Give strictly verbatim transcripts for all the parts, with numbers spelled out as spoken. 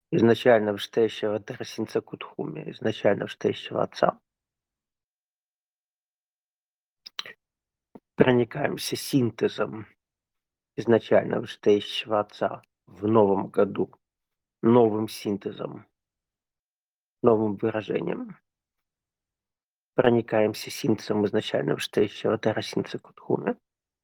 изначально вышестоящего Тарасинца Кутхуми, изначально вышестоящего отца. Проникаемся синтезом изначально вышестоящего отца в новом году, новым синтезом, новым выражением. Проникаемся синтезом изначально вышестоящего Тарасинца Кутхуми.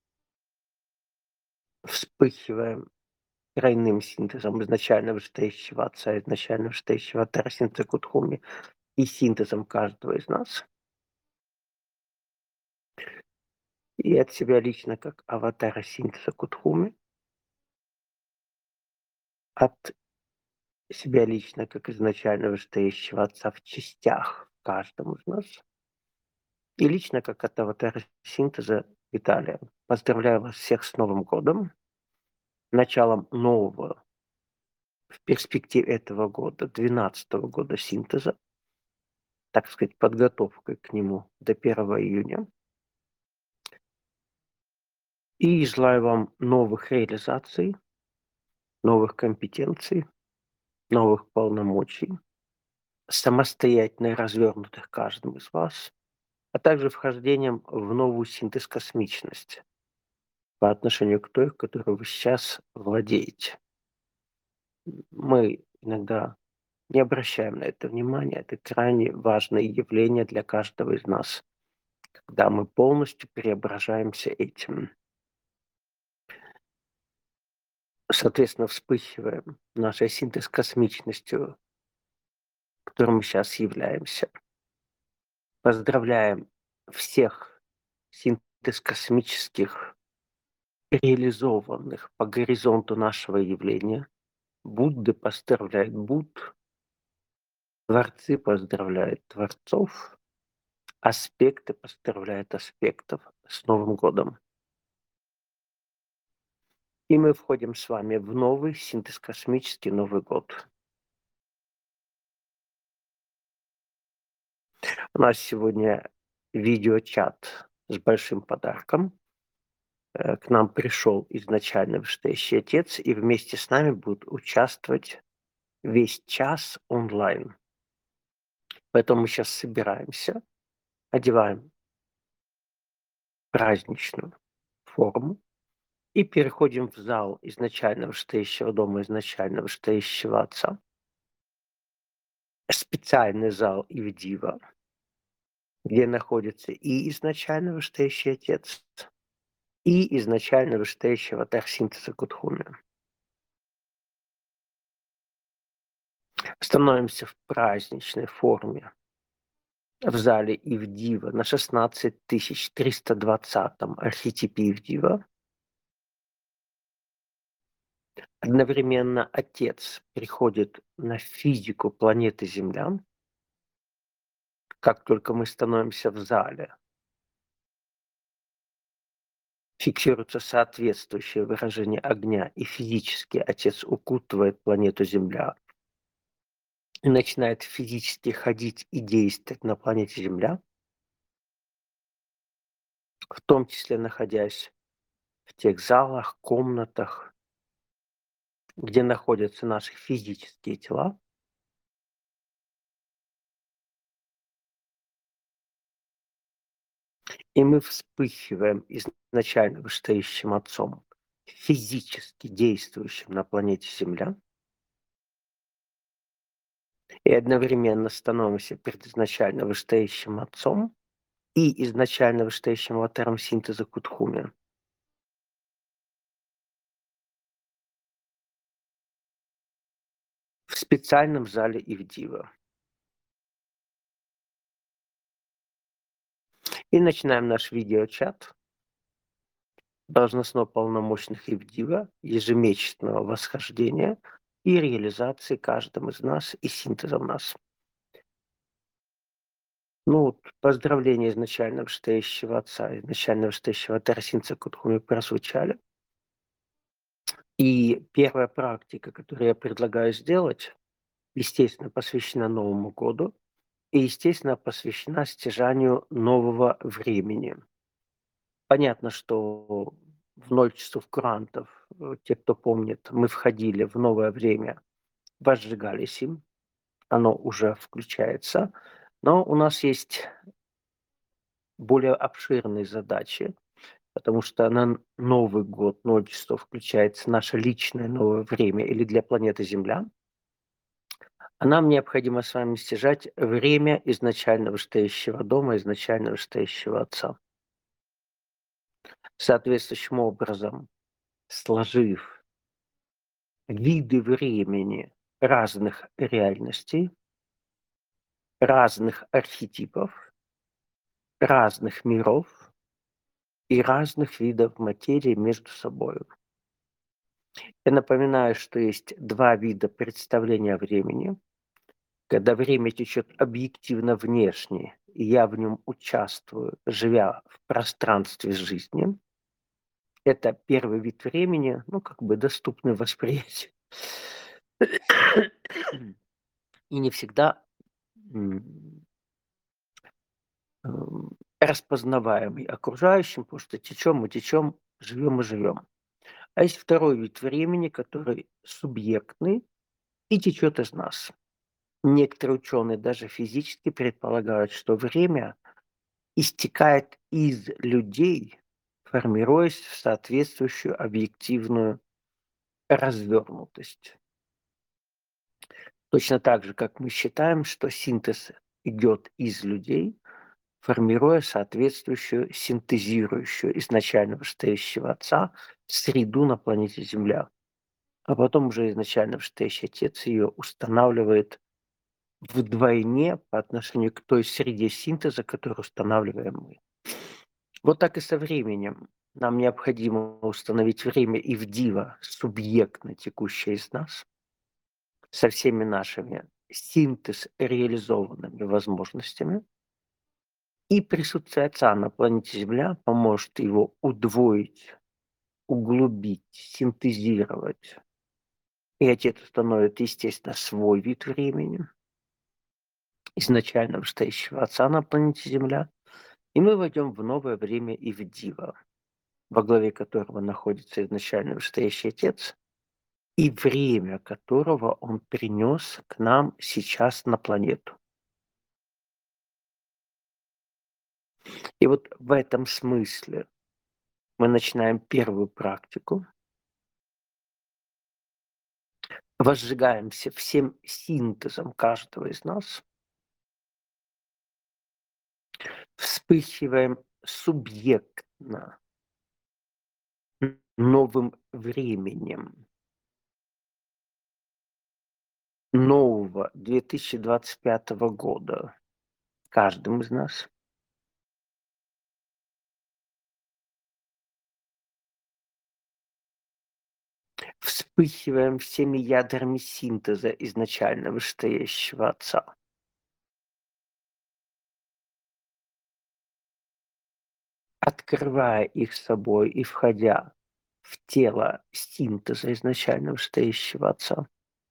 Вспыхиваем тройным синтезом изначально вышестоящего отца, изначально вышестоящего Тарасинца Кутхуми и синтезом каждого из нас. И от себя лично как аватара синтеза Кутхуми. От себя лично как изначально вышестоящего отца в частях каждому из нас. И лично как от аватара синтеза Виталия. Поздравляю вас всех с Новым годом, началом нового в перспективе этого года, двенадцатого года синтеза, так сказать, подготовкой к нему до первого июня. И желаю вам новых реализаций, новых компетенций, новых полномочий, самостоятельно развернутых каждым из вас, а также вхождением в новую синтез космичности по отношению к той, которой вы сейчас владеете. Мы иногда не обращаем на это внимания. Это крайне важное явление для каждого из нас, когда мы полностью преображаемся этим. Соответственно, вспыхиваем нашей синтез космичностью, которым мы сейчас являемся. Поздравляем всех синтез космических, реализованных по горизонту нашего явления. Будды поздравляют Будд, творцы поздравляют творцов, аспекты поздравляют аспектов с Новым годом. И мы входим с вами в новый синтез космический Новый год. У нас сегодня видеочат с большим подарком. Э, К нам пришел изначально вышестоящий отец, и вместе с нами будет участвовать весь час онлайн. Поэтому мы сейчас собираемся, одеваем праздничную форму и переходим в зал изначально вышестоящего дома, изначально вышестоящего отца. Специальный зал Ивдива, где находится и изначально вышестоящий отец, и изначально вышестоящий аватар синтеза Кутхуми. Становимся в праздничной форме в зале Ивдива на шестнадцать тысяч триста двадцатом архетипе Ивдива. Одновременно Отец приходит на физику планеты Земля. Как только мы становимся в зале, фиксируется соответствующее выражение огня, и физически Отец укутывает планету Земля и начинает физически ходить и действовать на планете Земля, в том числе находясь в тех залах, комнатах, где находятся наши физические тела. И мы вспыхиваем изначально вышестоящим Отцом, физически действующим на планете Земля, и одновременно становимся перед изначально вышестоящим Отцом и изначально вышестоящим аватаром синтеза Кутхуми. В специальном зале Ивдива. И начинаем наш видеочат должностно-полномочных Ивдива, ежемесячного восхождения и реализации каждым из нас и синтезом нас. Ну, вот поздравления изначально вышестоящего отца, изначально вышестоящего Тарасинца Кутхуми прозвучали. И первая практика, которую я предлагаю сделать, естественно, посвящена Новому году и, естественно, посвящена стяжанию нового времени. Понятно, что в ноль часов курантов, э, те, кто помнит, мы входили в новое время возжигались им, оно уже включается, но у нас есть более обширные задачи, потому что на н Новый год, ноль часов включается наше личное новое время или для планеты Земля. А нам необходимо с вами стяжать время изначально вышестоящего дома, изначально вышестоящего Отца. Соответствующим образом, сложив виды времени разных реальностей, разных архетипов, разных миров и разных видов материи между собою. Я напоминаю, что есть два вида представления о времени. Когда время течет объективно внешне, и я в нем участвую, живя в пространстве жизни. Это первый вид времени, ну, как бы доступный восприятию. И не всегда м, м, распознаваемый окружающим, потому что течем мы течем, живем мы живем. А есть второй вид времени, который субъектный и течет из нас. Некоторые ученые даже физически предполагают, что время истекает из людей, формируясь в соответствующую объективную развернутость. Точно так же, как мы считаем, что синтез идет из людей, формируя соответствующую синтезирующую изначально вышестоящего Отца среду на планете Земля. А потом уже изначально вышестоящий Отец ее устанавливает вдвойне по отношению к той среде синтеза, которую устанавливаем мы. Вот так и со временем. Нам необходимо установить время и в диво субъектно текущее из нас, со всеми нашими синтез реализованными возможностями. И присутствие Отца на планете Земля поможет его удвоить, углубить, синтезировать. И Отец установит, естественно, свой вид времени, изначально вышестоящего Отца на планете Земля. И мы войдем в новое время и в диво, во главе которого находится изначально вышестоящий Отец, и время которого он принес к нам сейчас на планету. И вот в этом смысле мы начинаем первую практику. Возжигаемся всем синтезом каждого из нас. Вспыхиваем субъектно новым временем нового две тысячи двадцать пятого года каждым из нас. Вспыхиваем всеми ядрами синтеза изначально вышестоящего Отца. Открывая их собой и входя в тело синтеза изначально вышестоящего Отца.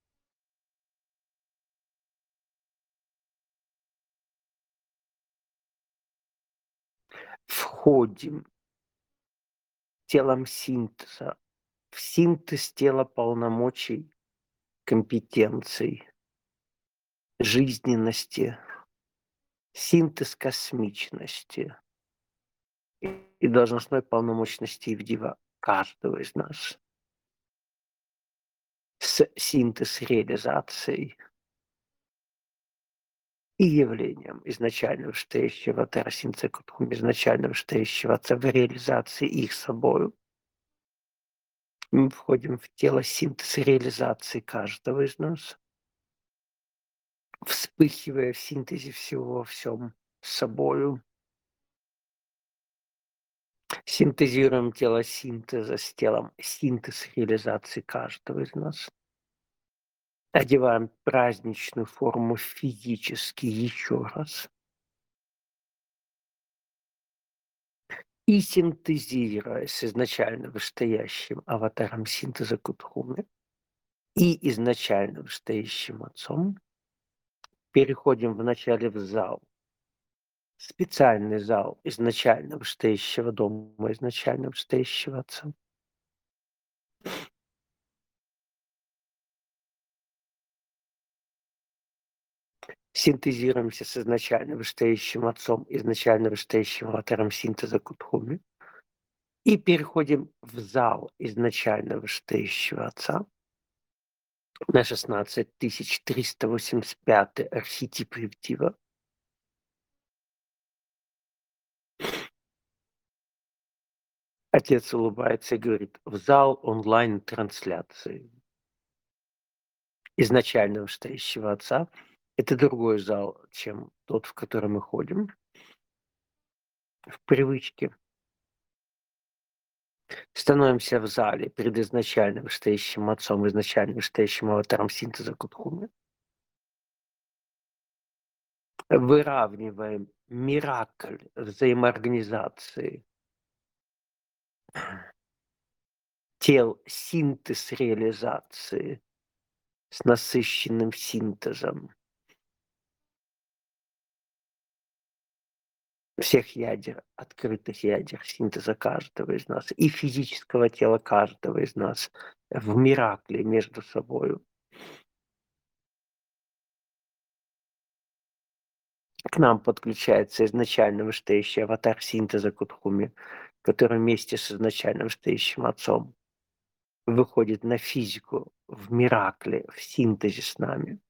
Входим телом синтеза в синтез тела полномочий, компетенций, жизненности, синтез космичности и должностной полномочности Ивдива каждого из нас. С синтез реализацией и явлением изначально вышестоящего Тарасинца-Кутхум, изначально вышестоящего Отца в реализации их собою. Мы входим в тело синтез реализации каждого из нас, вспыхивая в синтезе всего во всем собою. Синтезируем тело синтеза с телом синтез реализации каждого из нас. Одеваем праздничную форму физически еще раз. И синтезируя с изначально вышестоящим аватаром синтеза Кутхумы и изначально вышестоящим Отцом, переходим вначале в зал. Специальный зал изначально вышестоящего дома, изначально вышестоящего Отца. Синтезируемся с изначально вышестоящим отцом, изначально вышестоящим аватаром синтеза Кутхуми. И переходим в зал изначально вышестоящего отца. На шестнадцать тысяч триста восемьдесят пятый архетип Евдива. Отец улыбается и говорит: в зал онлайн-трансляции. Изначально вышестоящего отца. Это другой зал, чем тот, в который мы ходим. В привычке. Становимся в зале перед изначально вышестоящим отцом, изначально вышестоящим аватаром синтеза Кутхуми. Выравниваем миракль взаимоорганизации тел, синтез реализации с насыщенным синтезом всех ядер, открытых ядер синтеза каждого из нас и физического тела каждого из нас в миракле между собою. К нам подключается изначально вышестоящий аватар синтеза Кутхуми, который вместе с изначально вышестоящим отцом выходит на физику в миракле, в синтезе с нами.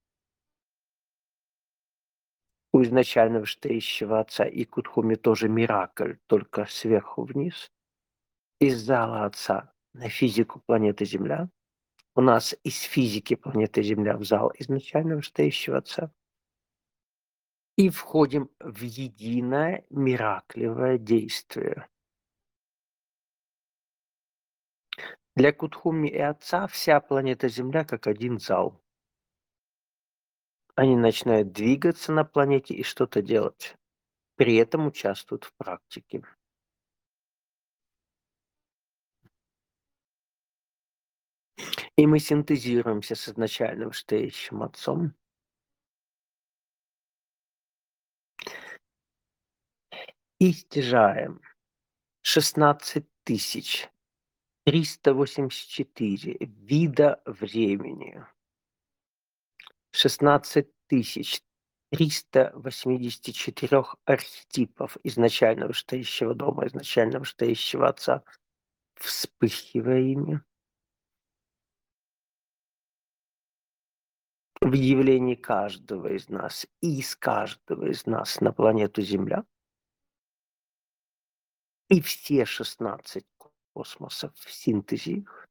У изначально вышестоящего отца и Кутхуми тоже миракль, только сверху вниз. Из зала отца на физику планеты Земля. У нас из физики планеты Земля в зал изначально вышестоящего отца. И входим в единое мираклевое действие. Для Кутхуми и отца вся планета Земля как один зал. Они начинают двигаться на планете и что-то делать. При этом участвуют в практике. И мы синтезируемся с изначально вышестоящим отцом. И стяжаем шестнадцать тысяч триста восемьдесят четыре вида времени. шестнадцать тысяч триста восемьдесят четыре архетипов изначально вышестоящего дома, изначально вышестоящего отца, вспыхивая ими. В явлении каждого из нас и из каждого из нас на планету Земля. И все шестнадцать космосов в синтезе их.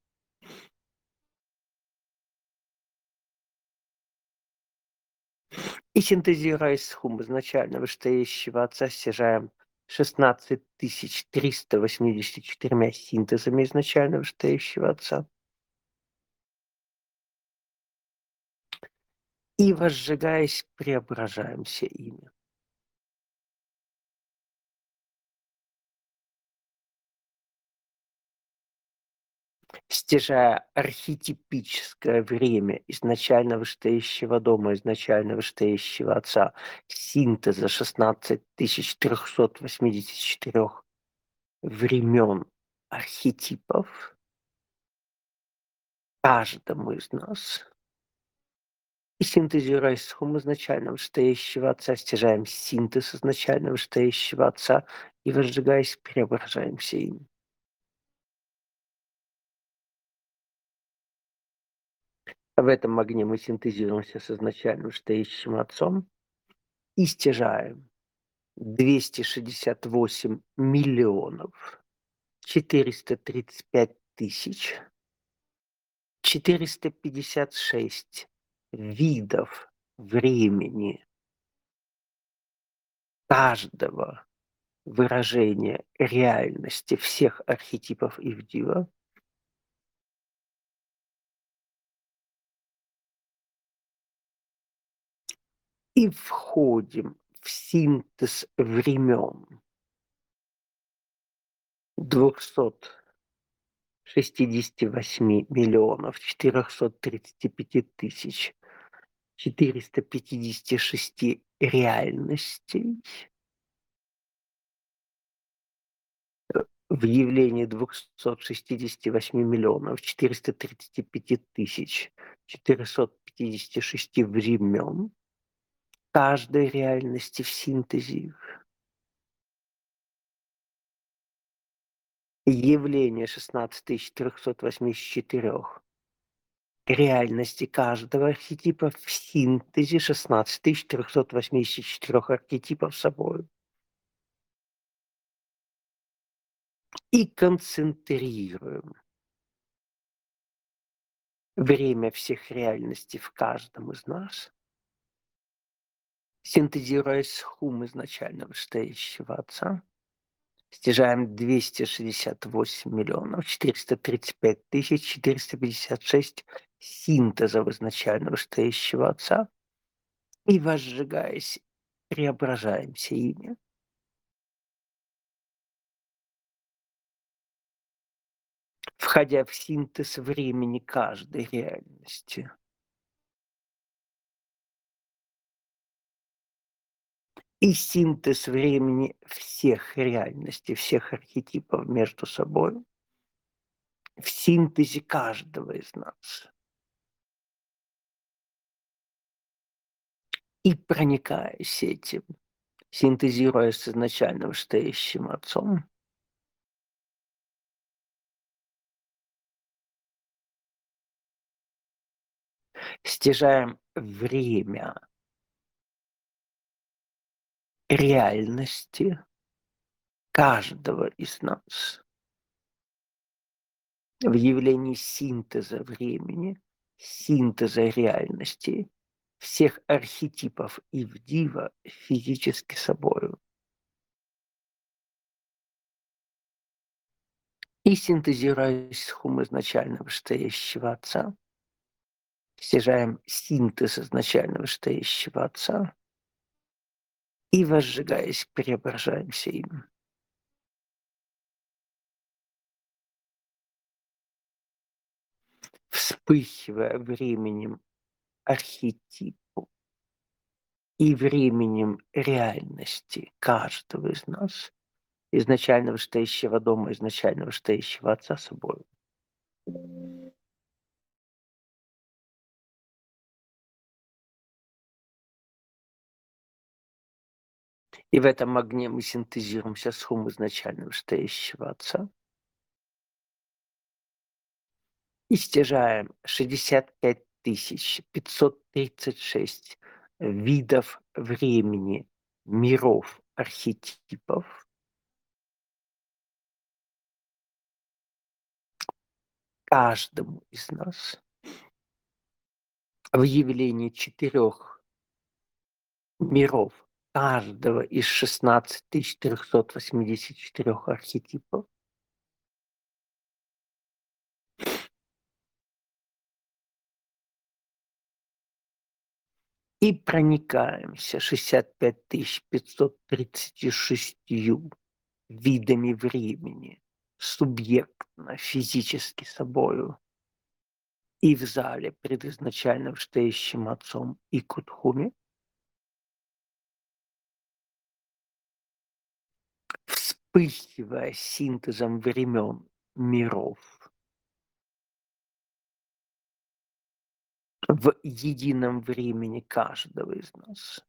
И синтезируя из хум изначально вышестоящего отца, стяжаем шестнадцать тысяч триста восемьдесят четыре синтезами изначально вышестоящего отца. И, возжигаясь, преображаемся ими. Стяжая архетипическое время изначально вышестоящего дома, изначально вышестоящего отца, синтеза шестнадцать тысяч триста восемьдесят четыре времен архетипов каждому из нас. И синтезируя из хум изначально вышестоящего отца, стяжаем синтез изначально вышестоящего отца и, возжигаясь, преображаемся им. В этом огне мы синтезируемся с изначально вышестоящим отцом и стяжаем двести шестьдесят восемь миллионов четыреста тридцать пять тысяч четыреста пятьдесят шесть видов времени каждого выражения реальности всех архетипов Ивдива. И входим в синтез времен двухсот шестидесяти восьми миллионов четырехсот тридцати пяти тысяч четыреста пятидесяти шести реальностей в явлении двухсот шестидесяти восьми миллионов четырёхсот тридцати пяти тысяч четырехсот пятидесяти шести времен каждой реальности в синтезе явление шестнадцать тысяч трёхсот восьмидесяти четырёх реальности каждого архетипа в синтезе шестнадцать тысяч трёхсот восьмидесяти четырёх архетипов собою. И концентрируем время всех реальностей в каждом из нас, синтезируя схум изначально вышестоящего Отца, стяжаем двести шестьдесят восемь миллионов четыреста тридцать пять тысяч четыреста пятьдесят шесть синтезов изначально вышестоящего Отца и, возжигаясь, преображаемся ими. Входя в синтез времени каждой реальности. И синтез времени всех реальностей, всех архетипов между собой в синтезе каждого из нас. И проникаясь этим, синтезируя с изначально вышестоящим Отцом, стяжаем время реальности каждого из нас в явлении синтеза времени, синтеза реальности всех архетипов Ивдива физически собою. И синтезируя схум изначально вышестоящего Отца, стяжаем синтез изначально вышестоящего Отца и, возжигаясь, преображаемся им. Вспыхивая временем архетипу и временем реальности каждого из нас, изначально вышестоящего дома, изначально вышестоящего Отца собою. И в этом огне мы синтезируемся с хум изначально вышестоящего Отца. И стяжаем шестьдесят пять тысяч пятьсот тридцать шесть видов времени, миров, архетипов. Каждому из нас в явлении четырех миров каждого из шестнадцати тысяч трёхсот восьмидесяти четырёх архетипов. И проникаемся шестьдесят пять тысяч пятьсот тридцатью шестью видами времени субъектно, физически собою. И в зале пред изначально вышестоящим Отцом и Кутхуми вспыхивая синтезом времен, миров в едином времени каждого из нас.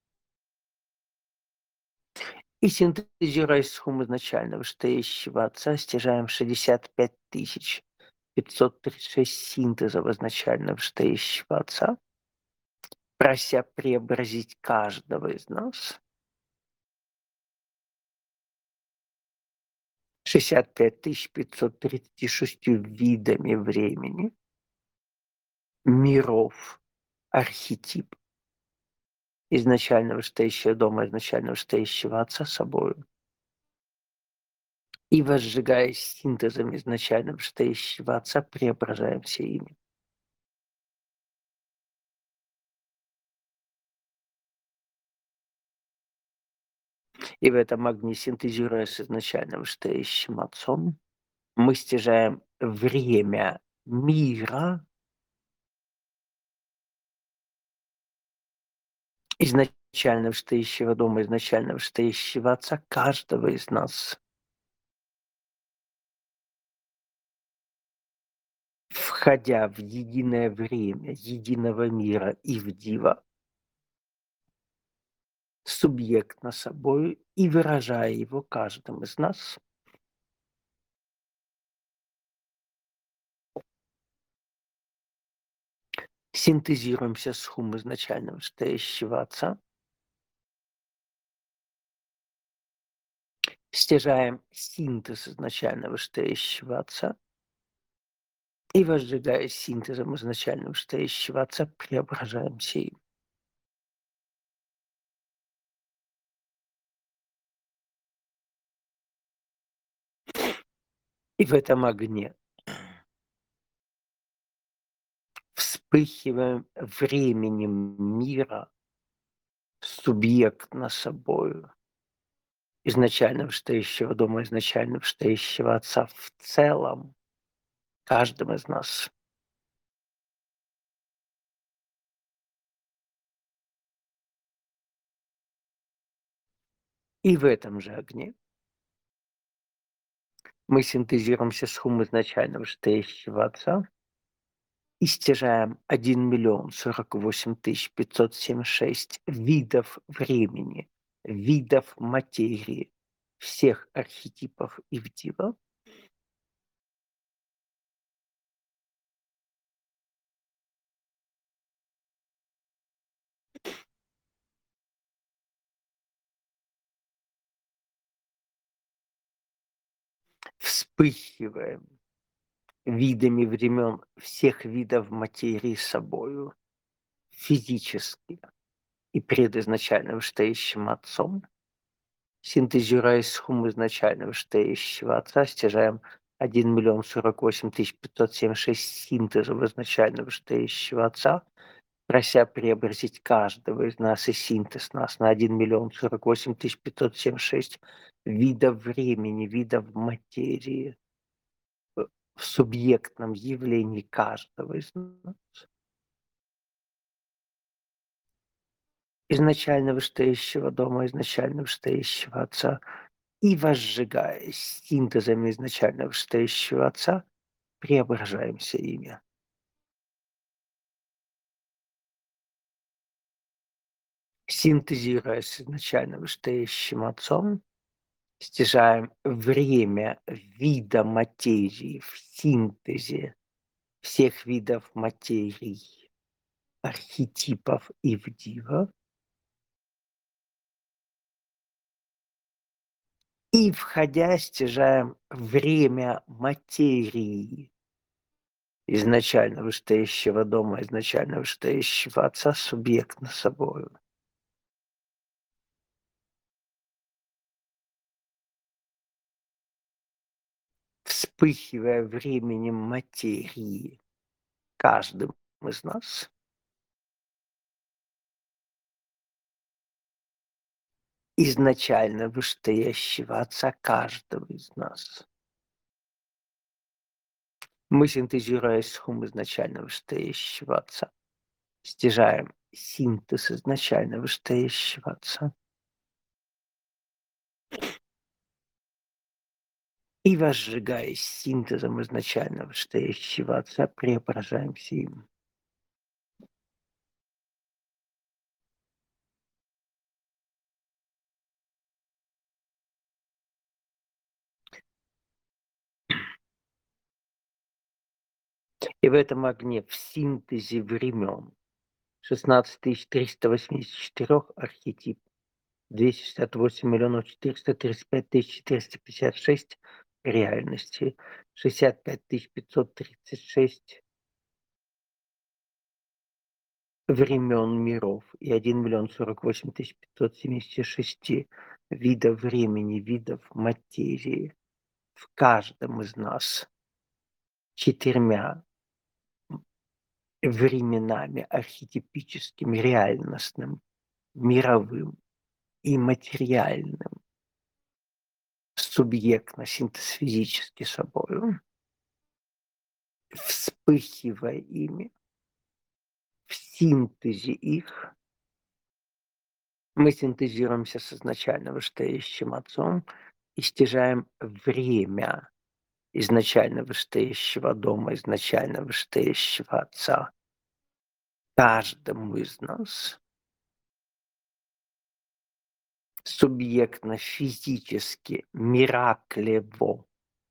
И синтезируя схум изначально вышестоящего Отца, стяжаем шестьдесят пять тысяч пятьсот тридцать шесть синтезов изначально вышестоящего Отца, прося преобразить каждого из нас. шестьдесят пять тысяч пятьсот тридцать шестью видами времени, миров, архетип изначально вышестоящего дома, изначально вышестоящего Отца собою. И, возжигаясь синтезом изначально вышестоящего Отца, преображаемся ими. И в этом огне, синтезируя с изначально вышестоящим Отцом, мы стяжаем время мира изначально вышестоящего дома, изначально вышестоящего Отца каждого из нас. Входя в единое время единого мира Ивдива, субъектно собою и выражая его каждым из нас. Синтезируемся с хум изначально вышестоящего Отца. Стяжаем синтез изначально вышестоящего Отца. И, возжигая синтезом изначально вышестоящего Отца, преображаемся им. И в этом огне вспыхиваем временем мира субъектно собою, изначально вышестоящего дома, изначально вышестоящего Отца в целом, каждым из нас. И в этом же огне мы синтезируемся с хум изначально вышестоящего Отца и стяжаем один миллион сорок восемь тысяч пятьсот семьдесят шесть видов времени, видов материи, всех архетипов Ивдива. Вспыхиваем видами времен всех видов материи собою, физически и предизначально вышестоящим Отцом, синтезируясь с хум изначально вышестоящего Отца, стяжаем один миллион сорок восемь тысяч пятьсот семьдесят шесть синтезов изначально вышестоящего Отца, прося преобразить каждого из нас и синтез нас на один миллион сорок восемь тысяч пятьсот семьдесят шесть видов времени, видов материи э, в субъектном явлении каждого из нас. Изначально вышестоящего дома, изначально вышестоящего Отца, и возжигая синтезами изначально вышестоящего Отца, преображаемся ими. Синтезируя с изначально вышестоящим Отцом, стяжаем время вида материи в синтезе всех видов материй, архетипов Ивдива. И, входя, стяжаем время материи изначально вышестоящего дома, изначально вышестоящего Отца субъектно собою. Вспыхивая временем материи каждым из нас. Изначально вышестоящего Отца каждого из нас. Мы, синтезируясь с хум изначально вышестоящего Отца, стяжаем синтез изначально вышестоящего Отца. И, возжигаясь синтезом изначально вышестоящего Отца, преображаемся им. И в этом огне, в синтезе времен, шестнадцать тысяч триста восемьдесят четыре архетип, двести шестьдесят восемь миллионов четыреста тридцать пять тысяч четыреста пятьдесят шесть реальностей, шестьдесят пять тысяч пятьсот тридцать шесть времен миров и один миллион сорок восемь тысяч пятьсот семьдесят шесть видов времени, видов материи в каждом из нас четырьмя временами архетипическим, реальностным, мировым и материальным, субъектно, синтез-физически собою, вспыхивая ими, в синтезе их, мы синтезируемся с изначально вышестоящим Отцом и стяжаем время изначально вышестоящего дома, изначально вышестоящего Отца каждому из нас. субъектно-физически мираклево,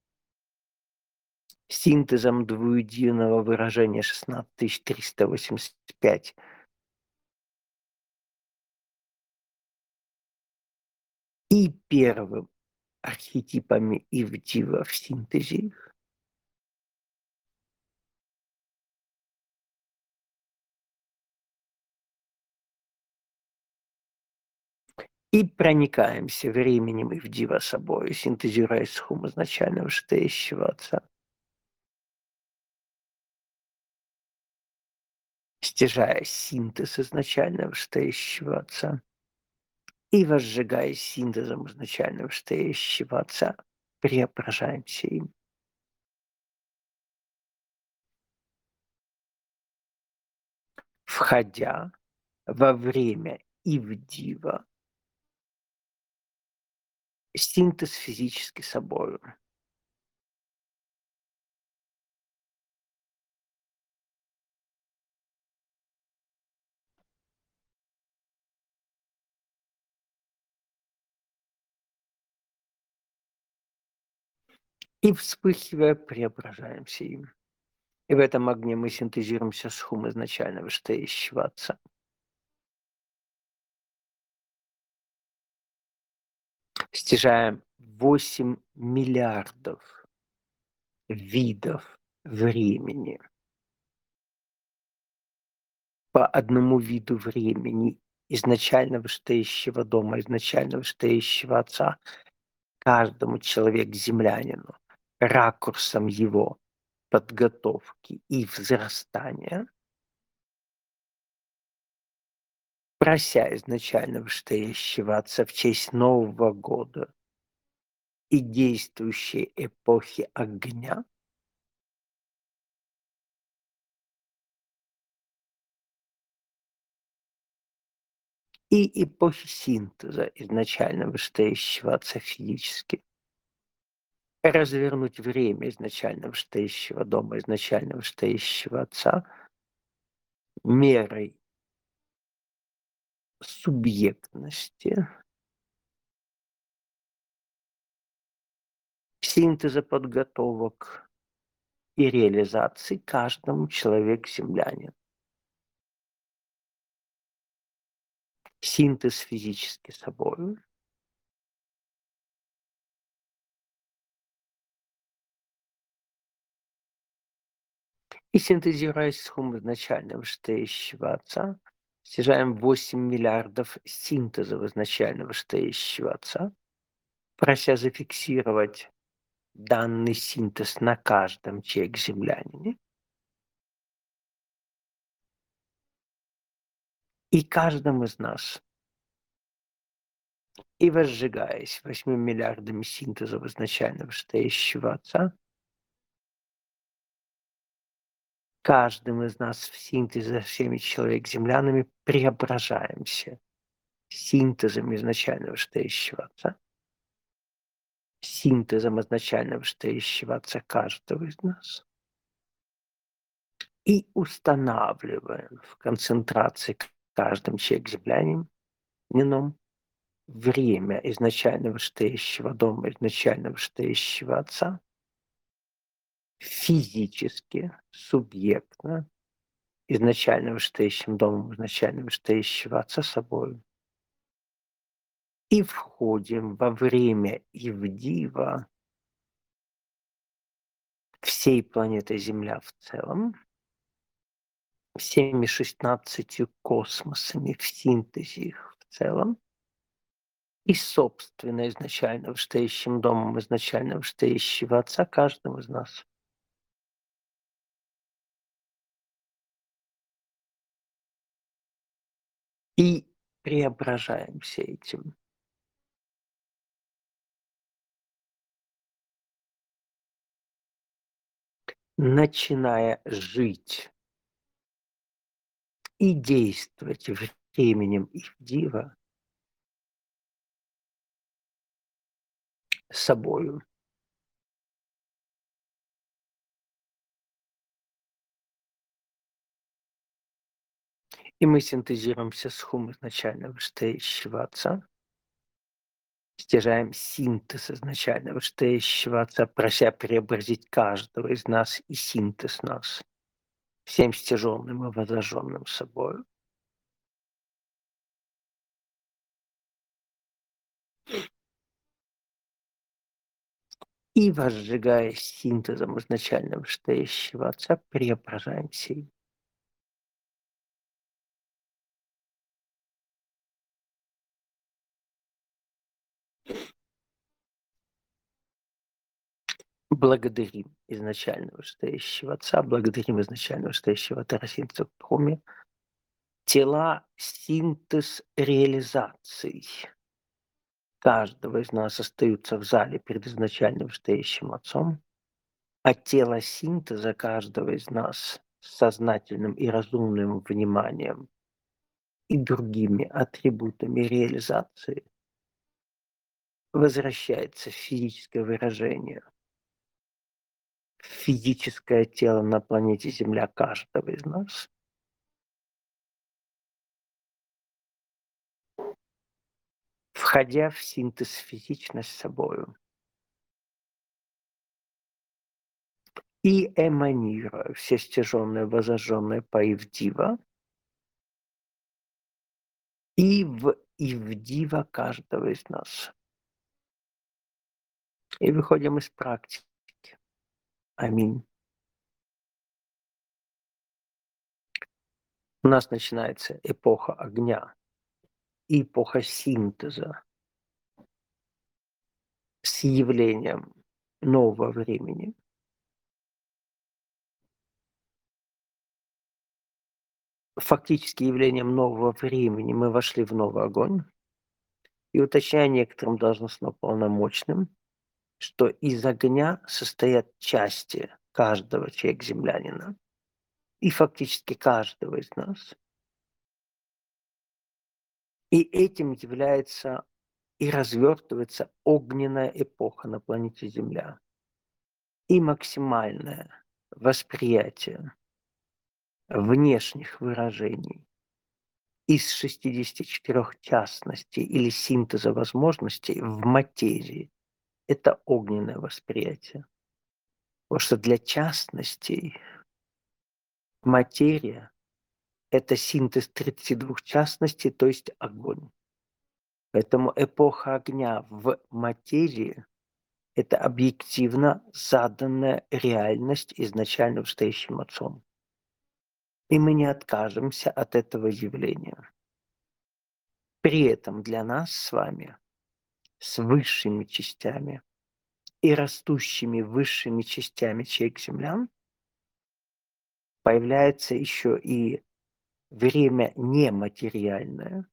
синтезом двуединого выражения шестнадцать тысяч триста восемьдесят пять и первым архетипами Ивдива в синтезе и проникаемся временем Ивдива собою, синтезируя схум изначального вышестоящего Отца. Стяжая синтез изначального вышестоящего Отца и возжигая синтезом изначального вышестоящего Отца, преображаемся им. Входя во время Ивдива, синтез физически собою. И вспыхивая, преображаемся им. И в этом огне мы синтезируемся с хум изначального вышестоящего Отца. Стяжаем восемь миллиардов видов времени. По одному виду времени изначально вышестоящего дома, изначально вышестоящего Отца, каждому человеку-землянину, ракурсом его подготовки и взрастания, прося изначально вышестоящего Отца в честь Нового года и действующей эпохи огня, и эпохи синтеза изначально вышестоящего Отца физически, развернуть время изначально вышестоящего дома, изначально вышестоящего Отца мерой субъектности, синтеза подготовок и реализации каждому человеку-землянину. Синтез физически собою, и синтезируясь с хум изначально вышестоящего Отца, стяжаем восемь миллиардов синтезов изначально вышестоящего Отца, прося зафиксировать данный синтез на каждом человеке-землянине и каждом из нас. И возжигаясь восьми миллиардами синтезов изначально вышестоящего Отца, каждым из нас в синтезе со всеми человек-землянами преображаемся синтезом изначально вышестоящего Отца, синтезом изначально вышестоящего Отца каждого из нас. И устанавливаем в концентрации каждым человек-землянином время изначально вышестоящего дома, изначально вышестоящего Отца, физически, субъектно, изначально вышестоящим домом, изначально вышестоящего Отца собой. И входим во время Ивдива всей планеты Земля в целом, всеми шестнадцатью космосами в синтезе их в целом, и, собственно, изначально вышестоящим домом, изначально вышестоящего Отца каждого из нас. И преображаемся этим. Начиная жить и действовать временем Ивдива собою. И мы синтезируемся с хум изначально вышестоящего Отца. Стяжаем синтез изначально вышестоящего Отца, прося преобразить каждого из нас и синтез нас, всем стяженным и возраженным собою. И, возжигая синтезом изначально вышестоящего Отца, преображаем сей. Благодарим изначально вышестоящего Отца, благодарим изначально вышестоящего Тарасинца в Тхуме. Тела — синтез реализаций каждого из нас остаются в зале перед изначально вышестоящим Отцом, а тело синтеза каждого из нас с сознательным и разумным вниманием и другими атрибутами реализации возвращается в физическое выражение, в физическое тело на планете Земля каждого из нас. Входя в синтез физичность собою и эманируя все стяженное, возожженное поивдива и в ивдива каждого из нас. И выходим из практики. Аминь. У нас начинается эпоха огня, эпоха синтеза с явлением нового времени. Фактически явлением нового времени мы вошли в новый огонь. И уточняя некоторым должностно полномочным, что из огня состоят части каждого человека-землянина и фактически каждого из нас. И этим является и развертывается огненная эпоха на планете Земля. И максимальное восприятие внешних выражений из шестидесяти четырёх частностей или синтеза возможностей в материи – это огненное восприятие. Потому что для частностей материя – это синтез тридцати двух частностей, то есть огонь. Поэтому эпоха огня в материи – это объективно заданная реальность изначально вышестоящим Отцом. И мы не откажемся от этого явления. При этом для нас с вами, с высшими частями и растущими высшими частями человек-землян, появляется еще и время нематериальное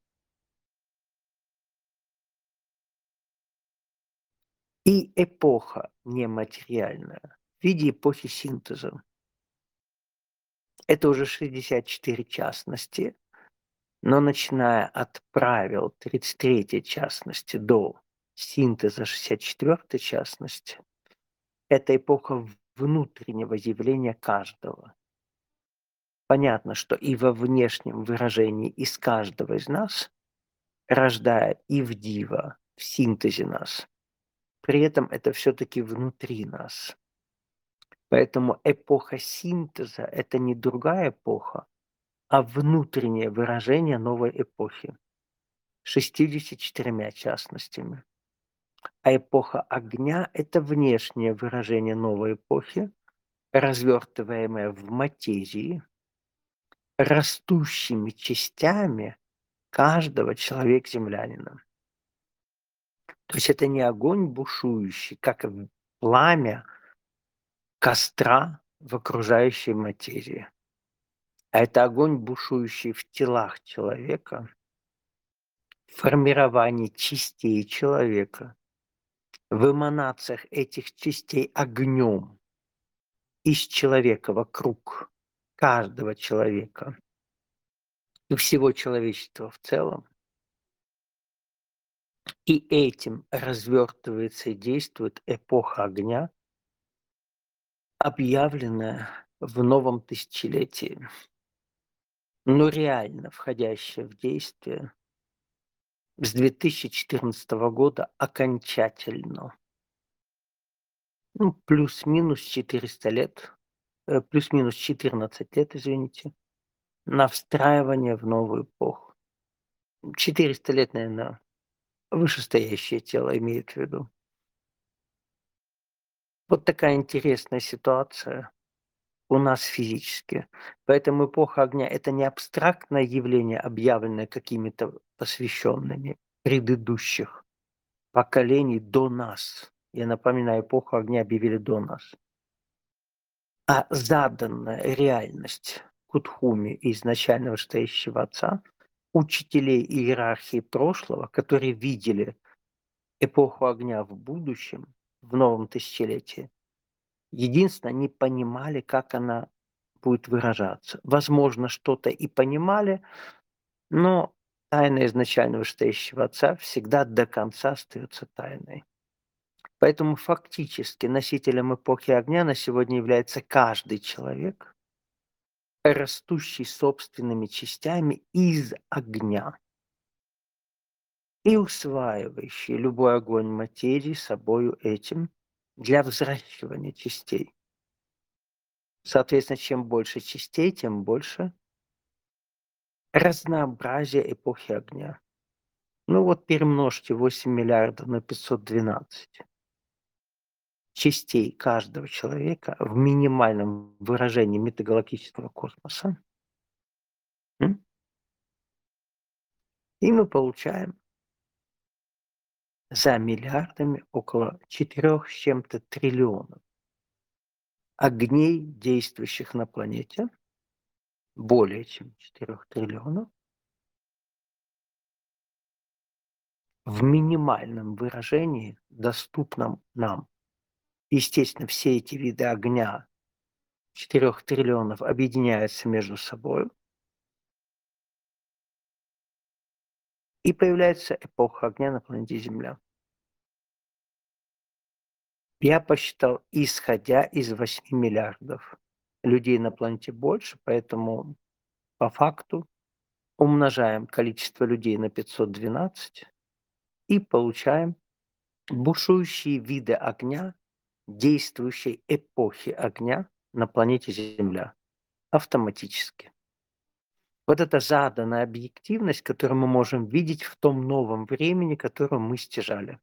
и эпоха нематериальная в виде эпохи синтеза. Это уже шестьдесят четыре частности, но начиная от правил тридцать третьей частности до синтеза шестьдесят четвёртой частности, это эпоха внутреннего явления каждого. Понятно, что и во внешнем выражении из каждого из нас, рождая ивдива в синтезе нас, при этом это все-таки внутри нас. Поэтому эпоха синтеза – это не другая эпоха, а внутреннее выражение новой эпохи шестьюдесятью четырьмя частностями. А эпоха огня – это внешнее выражение новой эпохи, развертываемое в материи, растущими частями каждого человека-землянина. То есть это не огонь бушующий, как пламя костра в окружающей материи, а это огонь, бушующий в телах человека, в формировании частей человека, в эманациях этих частей огнем из человека вокруг каждого человека и всего человечества в целом. И этим развертывается и действует эпоха огня, объявленная в новом тысячелетии, но реально входящая в действие С две тысячи четырнадцатого года окончательно. Ну, плюс-минус четыреста лет, э, плюс-минус четырнадцать лет, извините, на встраивание в новую эпоху. четыреста лет, наверно, вышестоящее тело имеет в виду. Вот такая интересная ситуация у нас физически. Поэтому эпоха огня — это не абстрактное явление, объявленное какими-то посвященными предыдущих поколений до нас. Я напоминаю, эпоху огня объявили до нас. А заданная реальность Кутхуми и изначально вышестоящего отца, учителей иерархии прошлого, которые видели эпоху огня в будущем, в новом тысячелетии. Единственное, не понимали, как она будет выражаться. Возможно, что-то и понимали, но тайна изначально вышестоящего отца всегда до конца остается тайной. Поэтому фактически носителем эпохи огня на сегодня является каждый человек, растущий собственными частями из огня и усваивающий любой огонь материи собою этим для взращивания частей. Соответственно, чем больше частей, тем больше разнообразие эпохи огня. Ну вот перемножьте восемь миллиардов на пятьсот двенадцать. Частей каждого человека в минимальном выражении метагалактического космоса. М? И мы получаем за миллиардами около четырёх с чем-то триллионов огней, действующих на планете. Более чем четырёх триллионов. В минимальном выражении, доступном нам. Естественно, все эти виды огня четырёх триллионов объединяются между собою. И появляется эпоха огня на планете Земля. Я посчитал, исходя из восьми миллиардов. Людей на планете больше, поэтому по факту умножаем количество людей на пятьсот двенадцать и получаем бушующие виды огня действующей эпохи огня на планете Земля автоматически. Вот это заданная объективность, которую мы можем видеть в том новом времени, которое мы стяжали.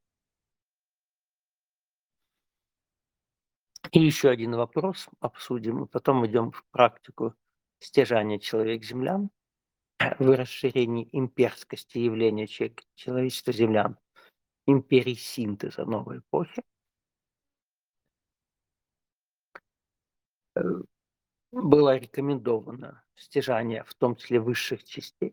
И еще один вопрос обсудим, и потом идем в практику стяжания человек-землян, в расширении имперскости явления человек человечества-землян, империи синтеза новой эпохи. Э, было рекомендовано стяжание, в том числе высших частей.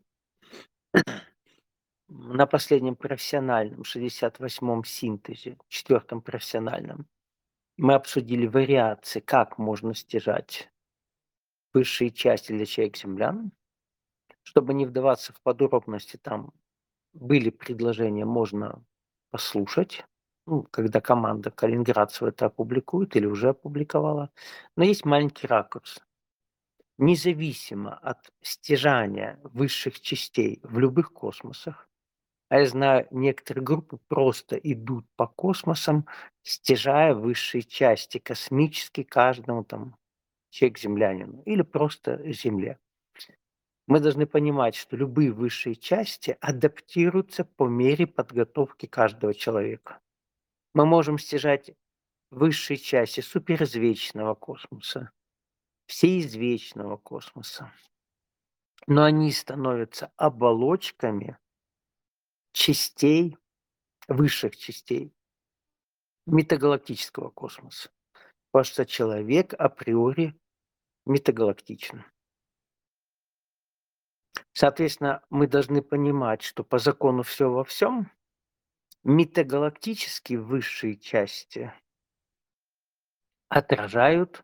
На последнем профессиональном шестьдесят восьмом синтезе, четвёртом профессиональном, мы обсудили вариации, как можно стяжать высшие части для человек-землян. Чтобы не вдаваться в подробности, там были предложения, можно послушать, ну, когда команда калининградцев это опубликует или уже опубликовала. Но есть маленький ракурс. Независимо от стяжания высших частей в любых космосах, а я знаю, некоторые группы просто идут по космосам, стяжая высшие части космические каждому там человеку-землянину или просто Земле. Мы должны понимать, что любые высшие части адаптируются по мере подготовки каждого человека. Мы можем стяжать высшие части суперизвечного космоса, всеизвечного космоса, но они становятся оболочками частей, высших частей метагалактического космоса, потому что человек априори метагалактичен. Соответственно, мы должны понимать, что по закону всё во всем метагалактические высшие части отражают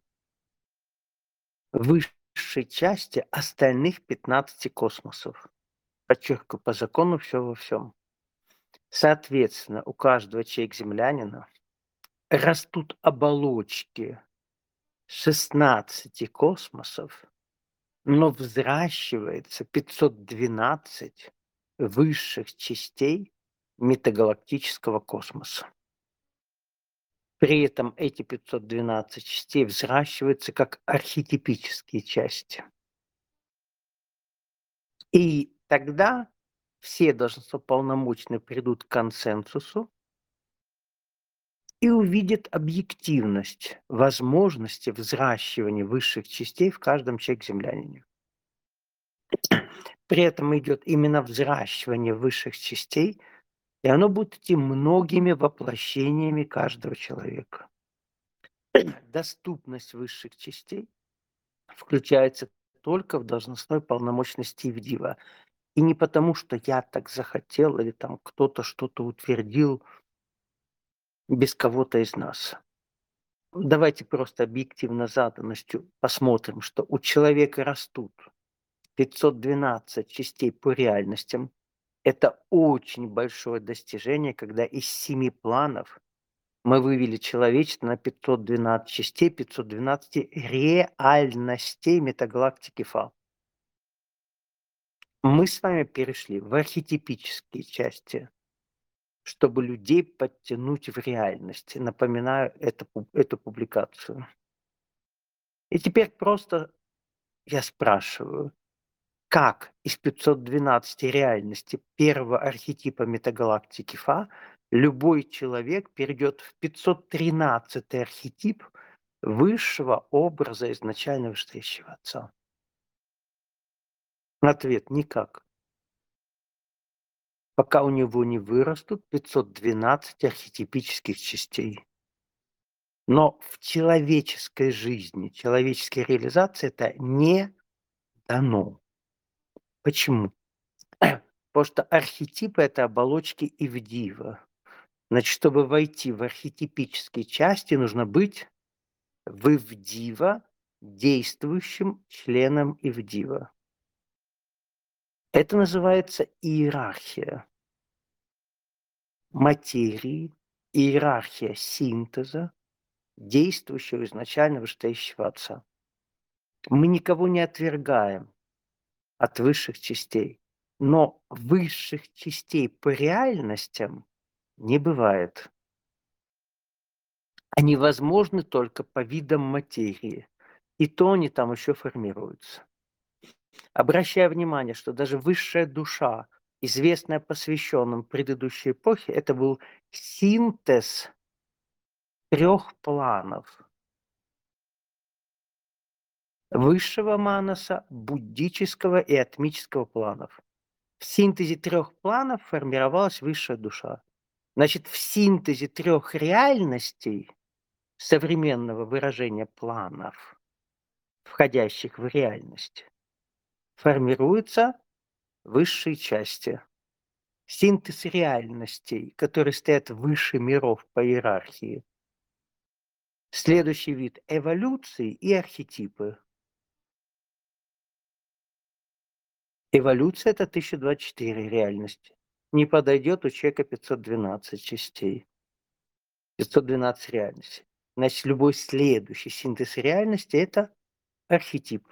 высшие части остальных пятнадцати космосов. Подчеркиваю, по закону всё во всем. Соответственно, у каждого человека-землянина растут оболочки шестнадцати космосов, но взращивается пятьсот двенадцать высших частей метагалактического космоса. При этом эти пятьсот двенадцать частей взращиваются как архетипические части. И тогда все должнополномочные придут к консенсусу и увидят объективность возможности взращивания высших частей в каждом человеке-землянине. При этом идет именно взращивание высших частей, и оно будет идти многими воплощениями каждого человека. Доступность высших частей включается только в должностной полномочности Ивдива. И не потому, что я так захотел или там кто-то что-то утвердил без кого-то из нас. Давайте просто объективно заданностью посмотрим, что у человека растут пятьсот двенадцать частей по реальностям. Это очень большое достижение, когда из семи планов мы вывели человечество на пятьсот двенадцать частей, пятьсот двенадцать реальностей метагалактики Фа. Мы с вами перешли в архетипические части, чтобы людей подтянуть в реальности. Напоминаю эту, эту публикацию. И теперь просто я спрашиваю, как из пятисот двенадцати реальностей первого архетипа метагалактики Фа любой человек перейдет в пятьсот тринадцатый архетип высшего образа изначально вышестоящего Отца? Ответ – никак. Пока у него не вырастут пятьсот двенадцать архетипических частей. Но в человеческой жизни, человеческой реализации это не дано. Почему? Потому что архетипы – это оболочки Ивдива. Значит, чтобы войти в архетипические части, нужно быть в Ивдива действующим членом Ивдива. Это называется иерархия материи, иерархия синтеза, действующего изначально вышестоящего Отца. Мы никого не отвергаем от высших частей, но высших частей по реальностям не бывает. Они возможны только по видам материи, и то они там еще формируются. Обращая внимание, что даже высшая душа, известная посвященным предыдущей эпохе, это был синтез трех планов. Высшего манаса, буддического и атмического планов. В синтезе трех планов формировалась высшая душа. Значит, в синтезе трех реальностей современного выражения планов, входящих в реальность, формируются высшие части. Синтез реальностей, которые стоят выше миров по иерархии. Следующий вид – эволюции и архетипы. Эволюция – это тысяча двадцать четыре реальности. Не подойдет у человека пятьсот двенадцать частей. пятьсот двенадцать реальностей. Значит, любой следующий синтез реальности – это архетип.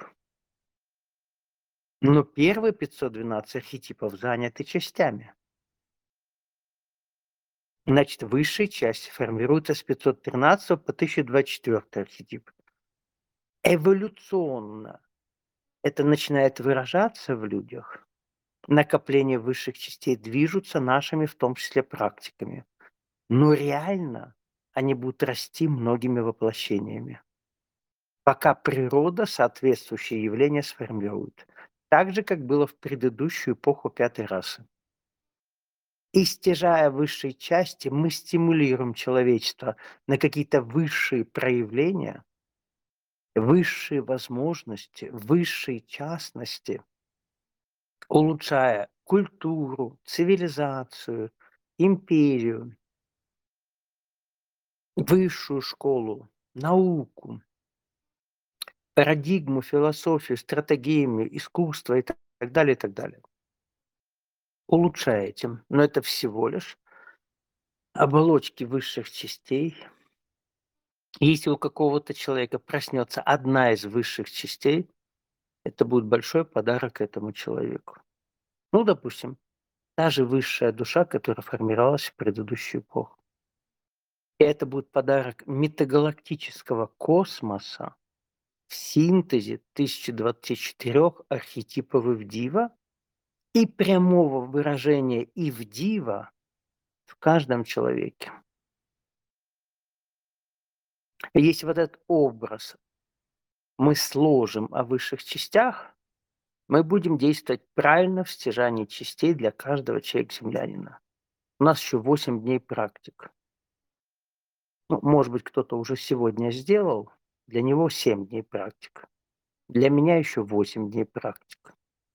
Но первые пятьсот двенадцать архетипов заняты частями. Значит, высшие части формируются с пятьсот тринадцатого по тысяча двадцать четвёртый архетип. Эволюционно это начинает выражаться в людях. Накопление высших частей движутся нашими, в том числе, практиками. Но реально они будут расти многими воплощениями, пока природа соответствующие явления сформирует. Так же, как было в предыдущую эпоху пятой расы. Истяжая высшие части, мы стимулируем человечество на какие-то высшие проявления, высшие возможности, высшие частности, улучшая культуру, цивилизацию, империю, высшую школу, науку, парадигму, философию, стратегию, искусство и так далее, и так далее. Улучшая этим. Но это всего лишь оболочки высших частей. Если у какого-то человека проснется одна из высших частей, это будет большой подарок этому человеку. Ну, допустим, та же высшая душа, которая формировалась в предыдущую эпоху. И это будет подарок метагалактического космоса в синтезе тысячи двадцати четырёх архетипов Ивдива и прямого выражения Ивдива в каждом человеке. Если вот этот образ мы сложим о высших частях, мы будем действовать правильно в стяжании частей для каждого человека-землянина. У нас еще восемь дней практик. Ну, может быть, кто-то уже сегодня сделал, для него семь дней практик. Для меня еще восемь дней практик.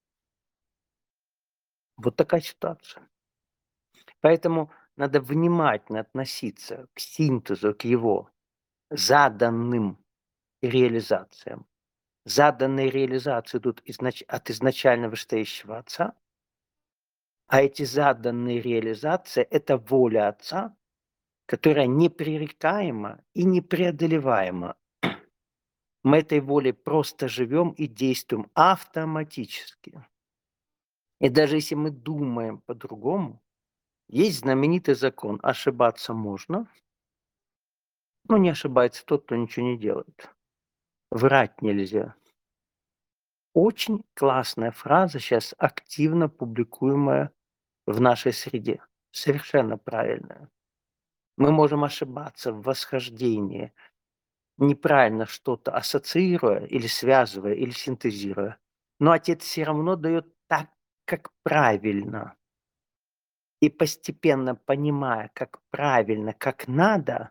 Вот такая ситуация. Поэтому надо внимательно относиться к синтезу, к его заданным реализациям. Заданные реализации идут изнач... от изначально вышестоящего Отца, а эти заданные реализации – это воля Отца, которая непререкаема и непреодолеваема. Мы этой волей просто живем и действуем автоматически. И даже если мы думаем по-другому, есть знаменитый закон – ошибаться можно, но не ошибается тот, кто ничего не делает. Врать нельзя. Очень классная фраза, сейчас активно публикуемая в нашей среде. Совершенно правильная. Мы можем ошибаться в восхождении, неправильно что-то ассоциируя или связывая, или синтезируя. Но Отец все равно дает так, как правильно. И постепенно понимая, как правильно, как надо,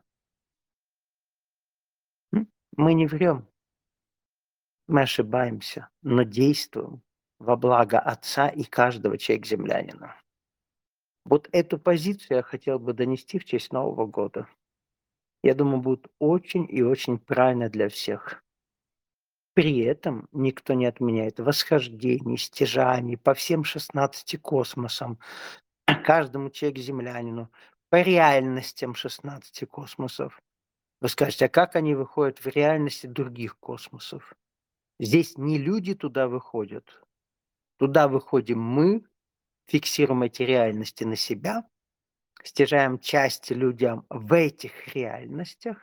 мы не врем. Мы ошибаемся, но действуем во благо Отца и каждого человека-землянина. Вот эту позицию я хотел бы донести в честь Нового года. Я думаю, будет очень и очень правильно для всех. При этом никто не отменяет восхождений, стяжаний по всем шестнадцати космосам, каждому человеку-землянину, по реальностям шестнадцати космосов. Вы скажете, а как они выходят в реальности других космосов? Здесь не люди туда выходят. Туда выходим мы, фиксируем эти реальности на себя, стяжаем части людям в этих реальностях,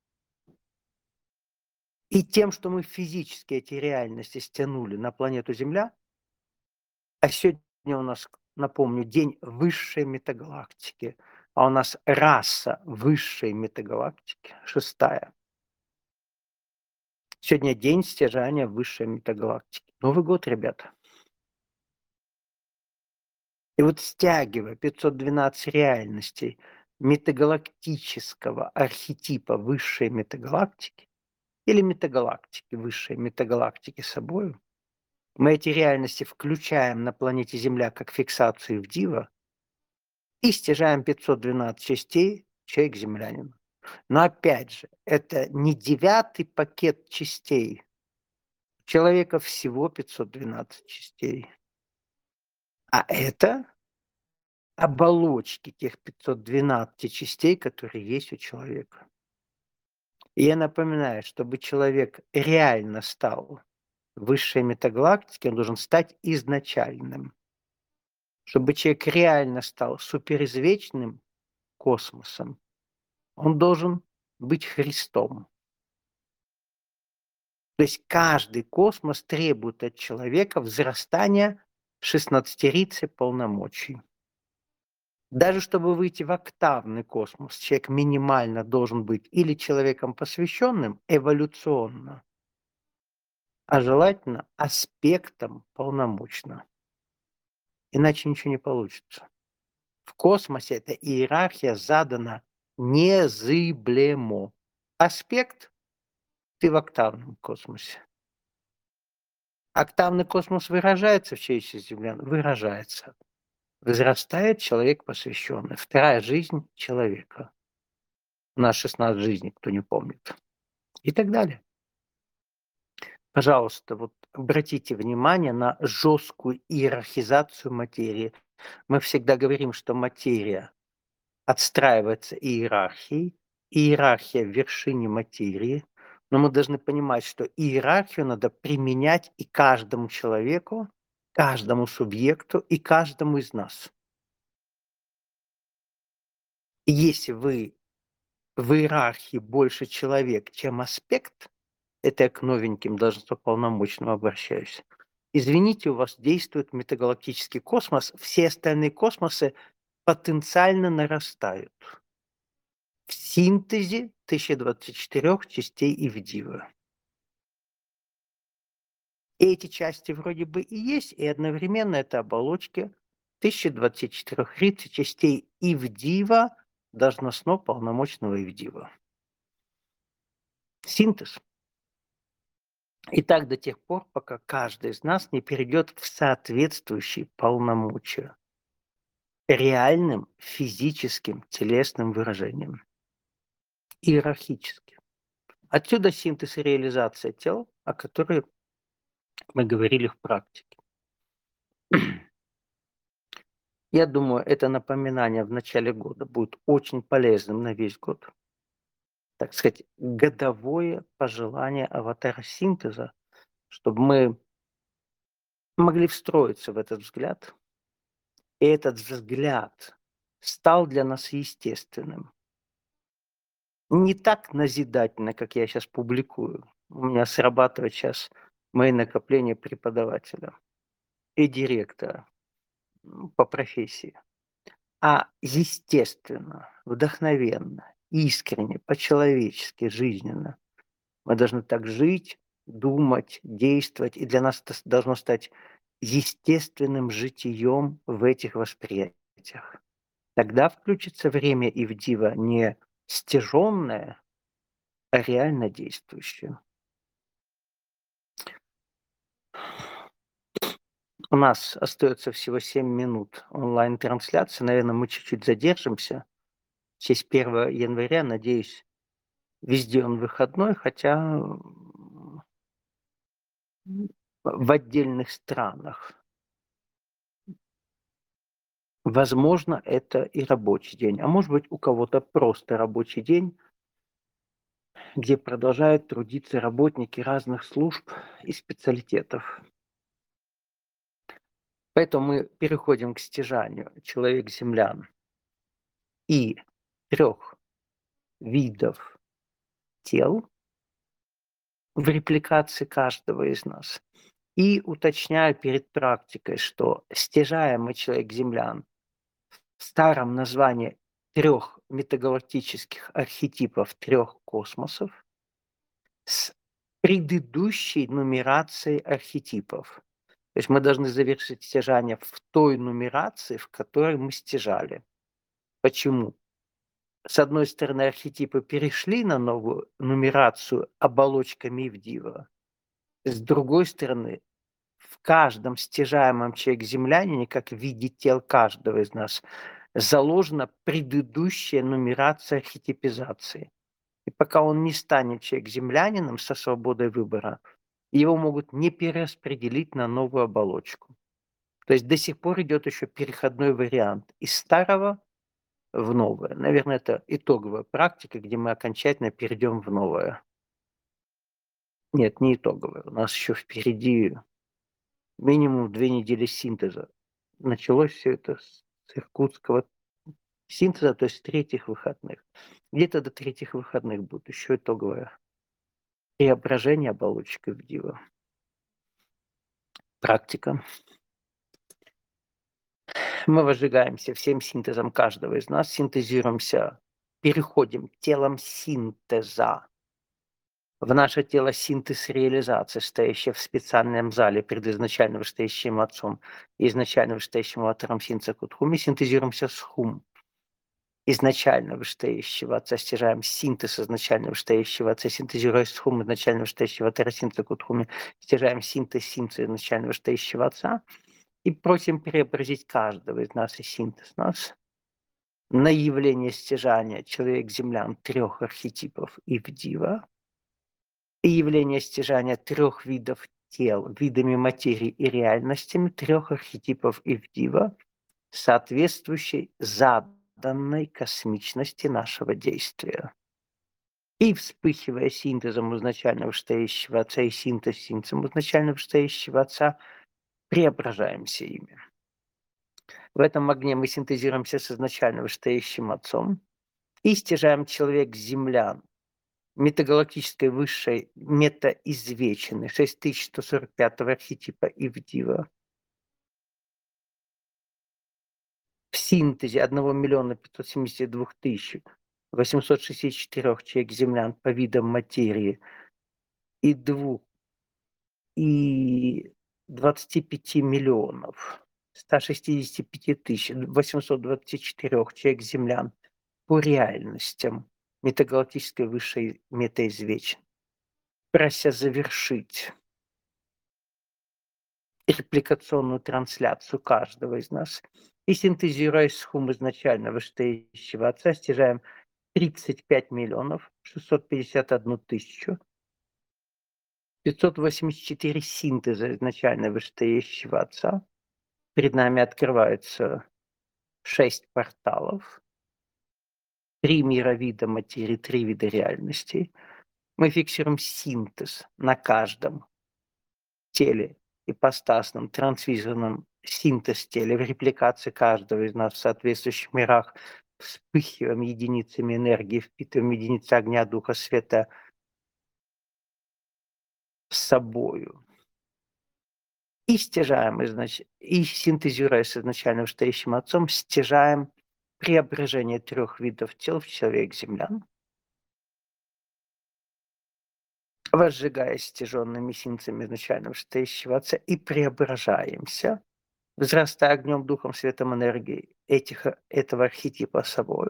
и тем, что мы физически эти реальности стянули на планету Земля, а сегодня у нас, напомню, день высшей метагалактики, а у нас раса высшей метагалактики, шестая. Сегодня день стяжания высшей метагалактики. Новый год, ребята. И вот стягивая пятьсот двенадцать реальностей метагалактического архетипа высшей метагалактики или метагалактики, высшей метагалактики собою, мы эти реальности включаем на планете Земля как фиксацию в Дива и стяжаем пятьсот двенадцать частей человек-землянин. Но опять же, это не девятый пакет частей. У человека всего пятьсот двенадцать частей. А это оболочки тех пятисот двенадцати частей, которые есть у человека. И я напоминаю, чтобы человек реально стал высшей метагалактикой, он должен стать изначальным. Чтобы человек реально стал суперизвечным космосом, он должен быть Христом. То есть каждый космос требует от человека взрастания шестнадцатерицы полномочий. Даже чтобы выйти в октавный космос, человек минимально должен быть или человеком посвященным эволюционно, а желательно аспектом полномочно. Иначе ничего не получится. В космосе эта иерархия задана незыблемо. Аспект – ты в октавном космосе. Октавный космос выражается в человечестве землян? Выражается. Возрастает человек посвященный. Вторая жизнь человека. У нас шестнадцать жизней, кто не помнит. И так далее. Пожалуйста, вот обратите внимание на жесткую иерархизацию материи. Мы всегда говорим, что материя отстраивается иерархией, иерархия в вершине материи, но мы должны понимать, что иерархию надо применять и каждому человеку, каждому субъекту и каждому из нас. И если вы в иерархии больше человек, чем аспект, это я к новеньким должностно-полномочным обращаюсь. Извините, у вас действует метагалактический космос, все остальные космосы потенциально нарастают в синтезе тысяча двадцать четырех частей Ивдива. И эти части вроде бы и есть, и одновременно это оболочки тысяча двадцать четырех риц частей Ивдива, должностно-полномочного Ивдива. Синтез. И так до тех пор, пока каждый из нас не перейдет в соответствующие полномочия реальным физическим телесным выражением. Иерархически. Отсюда синтез и реализация тел, о которой мы говорили в практике. Я думаю, это напоминание в начале года будет очень полезным на весь год. Так сказать, годовое пожелание аватара синтеза, чтобы мы могли встроиться в этот взгляд, и этот взгляд стал для нас естественным. Не так назидательно, как я сейчас публикую. У меня срабатывает сейчас мои накопления преподавателя и директора по профессии. А естественно, вдохновенно, искренне, по-человечески, жизненно. Мы должны так жить, думать, действовать, и для нас это должно стать естественным житием в этих восприятиях. Тогда включится время Ивдива не стяжённое, а реально действующее. У нас остается всего семь минут онлайн-трансляции. Наверное, мы чуть-чуть задержимся. В честь первого января, надеюсь, везде он выходной, хотя в отдельных странах. Возможно, это и рабочий день, а может быть, у кого-то просто рабочий день, где продолжают трудиться работники разных служб и специалитетов. Поэтому мы переходим к стяжанию человек-землян и трех видов тел в репликации каждого из нас. И уточняю перед практикой, что стяжаемый человек-землян в старом названии трех метагалактических архетипов трех космосов с предыдущей нумерацией архетипов. То есть мы должны завершить стяжание в той нумерации, в которой мы стяжали. Почему? С одной стороны, архетипы перешли на новую нумерацию оболочками Ивдива. С другой стороны, в каждом стяжаемом человеке-землянине, как в виде тел каждого из нас, заложена предыдущая нумерация архетипизации. И пока он не станет человек-землянином со свободой выбора, его могут не перераспределить на новую оболочку. То есть до сих пор идет еще переходной вариант из старого в новое. Наверное, это итоговая практика, где мы окончательно перейдем в новое. Нет, не итоговая. У нас еще впереди минимум две недели синтеза. Началось все это с иркутского синтеза, то есть с третьих выходных. Где-то до третьих выходных будет еще итоговое преображение оболочек Ивдива. Практика. Мы возжигаемся всем синтезом каждого из нас, синтезируемся, переходим телом синтеза в наше тело синтез реализации, стоящее в специальном зале перед изначально вышестоящим отцом и изначально вышестоящим аватаром синтеза Кутхуми, синтезируемся с хум. Изначально вышестоящего отца стяжаем синтез изначально вышестоящего отца, синтезируя с хум изначально вышестоящего аватара синтеза Кутхуми, стяжаем синтез синтеза изначально вышестоящего отца и просим преобразить каждого из нас и синтез нас на явление стяжания человек-землян трех архетипов Ивдива и явление стяжания трех видов тел, видами материи и реальностями трех архетипов Ивдива, соответствующей заданной космичности нашего действия. И вспыхивая синтезом изначально вышестоящего отца и синтез синтезом изначально вышестоящего отца, преображаемся ими. В этом огне мы синтезируемся с изначально вышестоящим отцом, И стяжаем человек-землян метагалактической высшей метаизвечины шесть тысяч сто сорок пятого архетипа Ивдива. В синтезе одного миллиона пятьсот семьдесят двух тысяч восемьсот шестьдесят четырёх человек-землян по видам материи и двух и двадцати пяти миллионов ста шестидесяти пяти тысяч восьмисот двадцати четырёх человек-землян по реальностям метагалактической высшей метаизвечины, прося завершить репликационную трансляцию каждого из нас и, синтезируя схему изначально вышестоящего отца, стяжаем тридцать пять миллионов шестьсот пятьдесят одну тысячу пятьсот восемьдесят четыре синтеза изначально вышестоящего отца. Перед нами открываются шесть порталов, три мира вида материи, три вида реальностей. Мы фиксируем синтез на каждом теле ипостасном, трансвизорном синтез теле в репликации каждого из нас в соответствующих мирах. Вспыхиваем единицами энергии, впитываем единицы огня, духа, света с собою. И стяжаем, изнач... и синтезируя с изначально вышестоящим отцом, стяжаем преображение трех видов тел в человек-землян, возжигая стяженными синтезами изначально вышестоящего отца, и преображаемся, возрастая огнем, духом, светом, энергией этих, этого архетипа собой.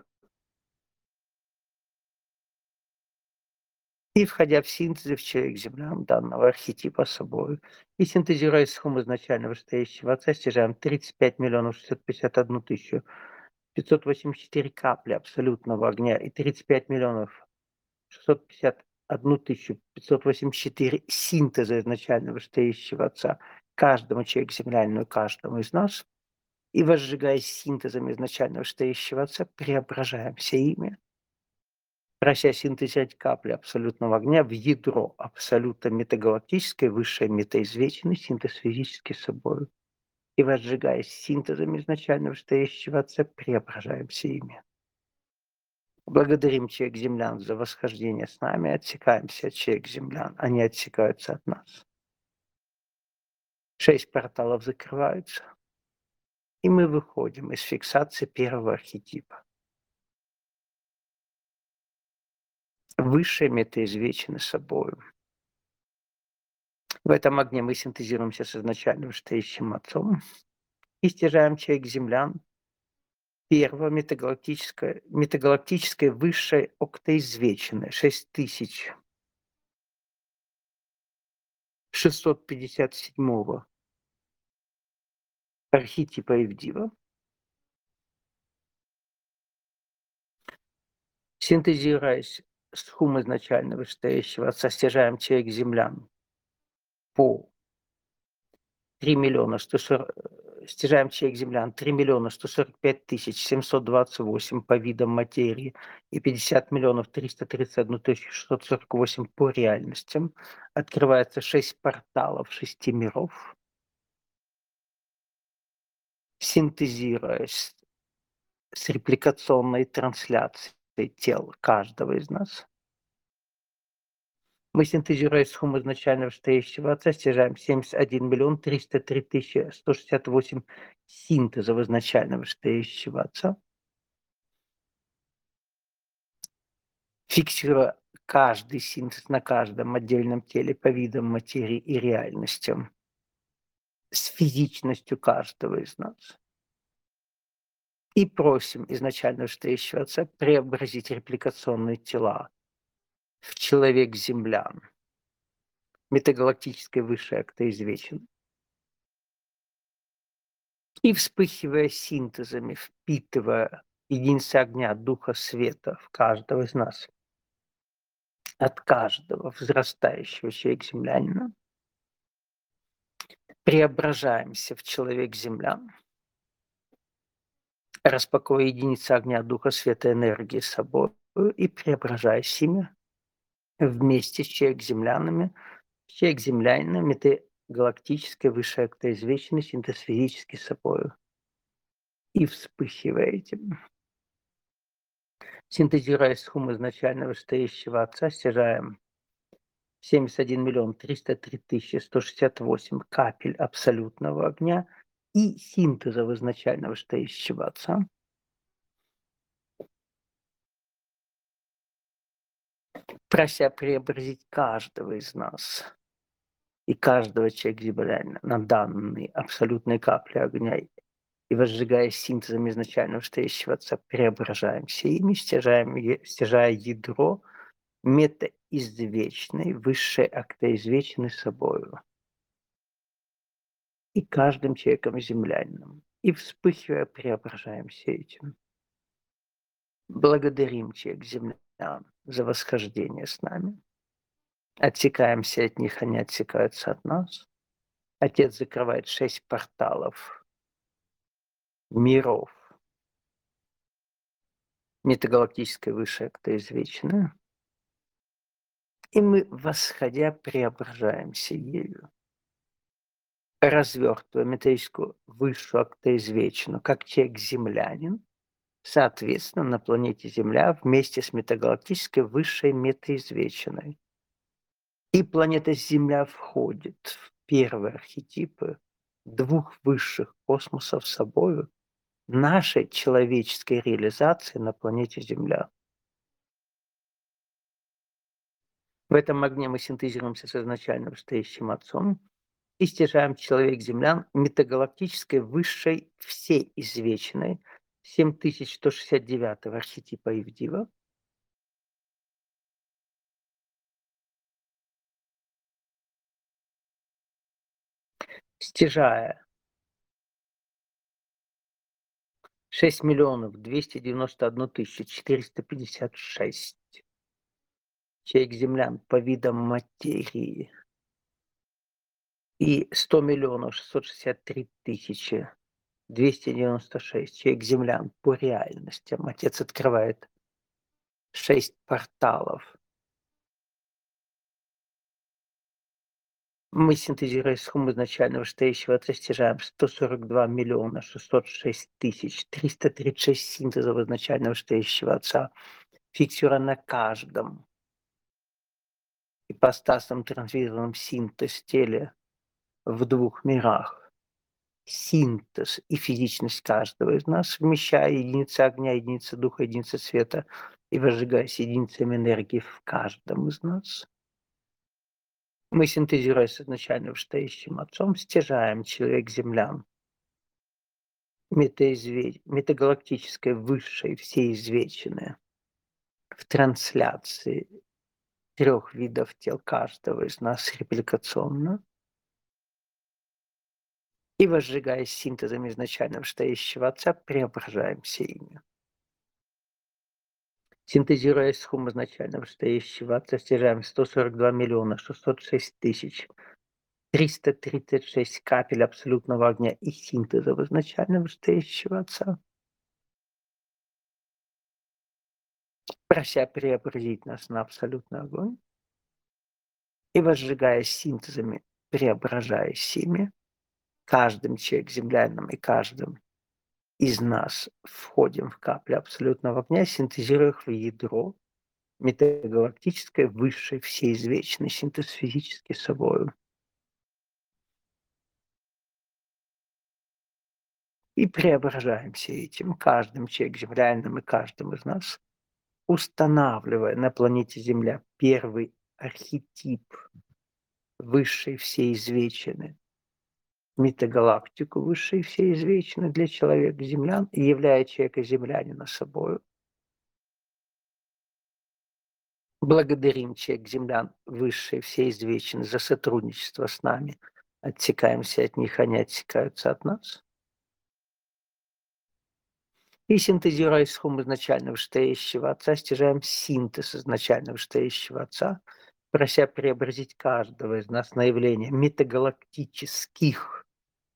И входя в синтез в человек-землян данного архетипа собой, и синтезируя схему изначально вышестоящего отца, стяжаем тридцать пять миллионов шестьсот пятьдесят одну тысячу пятьсот восемьдесят четыре капли абсолютного огня и тридцать пять миллионов шестьсот пятьдесят одну тысячу пятьсот восемьдесят четыре синтеза изначально вышестоящего отца каждому человеку-землянину, каждому из нас, и возжигая синтезом изначально вышестоящего отца, преображаемся ими, прося синтезировать капли абсолютного огня в ядро абсолютно метагалактической высшей метаизвеченной синтез физически собой. И возжигая синтезом изначально вышестоящего отца, преображаемся ими. Благодарим человек-землян за восхождение с нами, отсекаемся от человек-землян, они отсекаются от нас. Шесть порталов закрываются, и мы выходим из фиксации первого архетипа. Высшие метаизвечены собою. В этом огне мы синтезируемся с изначально вышестоящим отцом и стяжаем человек-землян первого метагалактической, метагалактической высшей октоизвеченной шесть тысяч шестьсот пятьдесят седьмого архетипа Ивдива. Синтезируясь с хум изначально вышестоящего отца, стяжаем человек-землян по три миллиона сто сорок, стяжаем человек-землян три миллиона сто сорок пять тысяч семьсот двадцать восемь по видам материи и пятьдесят миллионов триста тридцать одну тысячу шестьсот сорок восемь по реальностям. Открывается шесть порталов шести миров. Синтезируясь с репликационной трансляцией тел каждого из нас, мы, синтезируя схему изначально вышестоящего отца, стяжаем семьдесят один миллион триста три тысячи сто шестьдесят восемь синтезов изначально вышестоящего отца, фиксируя каждый синтез на каждом отдельном теле по видам материи и реальностям с физичностью каждого из нас. И просим изначально вышестоящего отца преобразить репликационные тела в человек-землян метагалактической высшей октоизвечен. И вспыхивая синтезами, впитывая единицы огня, духа, света в каждого из нас, от каждого возрастающего человека-землянина, преображаемся в человек-землян, распаковывая единицы огня, духа, света, энергии с собой и преображаясь ими вместе с человек-землянами, человек-землянина метагалактической высшей октоизвеченной синтез физически собою. И вспыхивая этим. Синтезируя сумму изначально вышестоящего Отца, стяжаем семьдесят один миллион триста три тысячи сто шестьдесят восемь капель абсолютного огня и синтеза в изначально вышестоящего Отца. Прося преобразить каждого из нас и каждого человека-землянина на данные абсолютные капли огня и возжигая синтезом изначально вышестоящего Отца, преображаемся ими, стяжаем, е- стяжая ядро метаизвечной, высшей актоизвечной собою и каждым человеком-землянином. И вспыхивая, преображаемся этим. Благодарим человек-землян за восхождение с нами. Отсекаемся от них, они отсекаются от нас. Отец закрывает шесть порталов миров метагалактической высшей актоизвечной. И мы, восходя, преображаемся ею, развертывая метаическую высшую актоизвечную, как человек-землянин, соответственно, на планете Земля вместе с метагалактической высшей метаизвеченной. И планета Земля входит в первые архетипы двух высших космосов собою нашей человеческой реализации на планете Земля. В этом огне мы синтезируемся с изначально вышестоящим Отцом и стяжаем человек-землян метагалактической высшей всеизвеченной семь тысяч сто шестьдесят девятого архетипа Ивдива, стяжая шесть миллионов двести девяносто одну тысячу четыреста пятьдесят шесть человек-землян по видам материи и сто миллионов шестьсот шестьдесят три тысячи двести девяносто шесть человек-землян по реальностям. Отец открывает шесть порталов. Мы, синтезируя сумму изначально вышестоящего Отца, стяжаем сто сорок два миллиона шестьсот шесть тысяч триста тридцать шесть синтезов изначально вышестоящего Отца, фиксируя на каждом ипостасном транслированном синтез теле в двух мирах. Синтез и физичность каждого из нас, вмещая единицы огня, единицы духа, единицы света и возжигаясь единицами энергии в каждом из нас. Мы, синтезируя с изначально вышестоящим Отцом, стяжаем человек-землян метаизве... метагалактической высшей всеизвеченной в трансляции трех видов тел каждого из нас репликационно и, возжигаясь синтезом изначально вышестоящего Отца, преображаемся ими. Синтезируя сумму изначально вышестоящего Отца, стяжаем сто сорок два миллиона шестьсот шесть тысяч триста тридцать шесть капель абсолютного огня и синтеза изначально вышестоящего Отца, прося преобразить нас на абсолютный огонь и, возжигая синтезами, преображаясь ими, каждым человек-землянином и каждым из нас входим в капли абсолютного огня, синтезируя их в ядро метагалактической высшей всеизвечной, синтез физически собою. И преображаемся этим каждым человек-землянином и каждым из нас, устанавливая на планете Земля первый архетип высшей всеизвеченной, метагалактику высшей всеизвеченной для человека-землян и являя человека-землянина собою. Благодарим человек-землян высшей всеизвеченной за сотрудничество с нами. Отсекаемся от них, они отсекаются от нас. И синтезируя сумму изначально вышестоящего Отца, стяжаем синтез изначально вышестоящего Отца, прося преобразить каждого из нас на явление метагалактических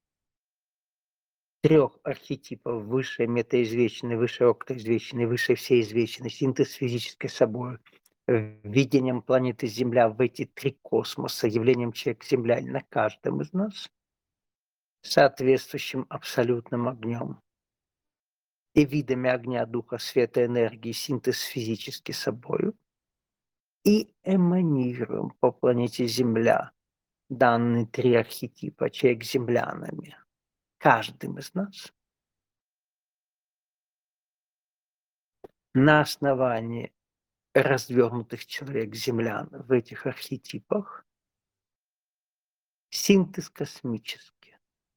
трех архетипов: высшей метаизвеченной, высшей октоизвеченной, высшей всеизвеченной, синтез физической собой, введением планеты Земля в эти три космоса, явлением человека-земля на каждом из нас, соответствующим абсолютным огнем. и видами огня, духа, света, энергии, синтез физически собою, и эманируем по планете Земля данные три архетипа человек-землянами, каждым из нас, на основании развернутых человек-землян в этих архетипах, синтез космический.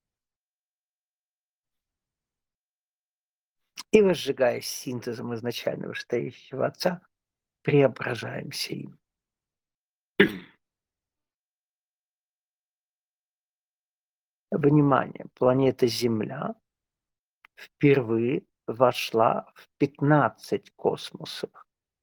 И, возжигаясь синтезом изначально вышестоящего Отца, преображаемся им. Внимание, планета Земля впервые вошла в пятнадцать космосов.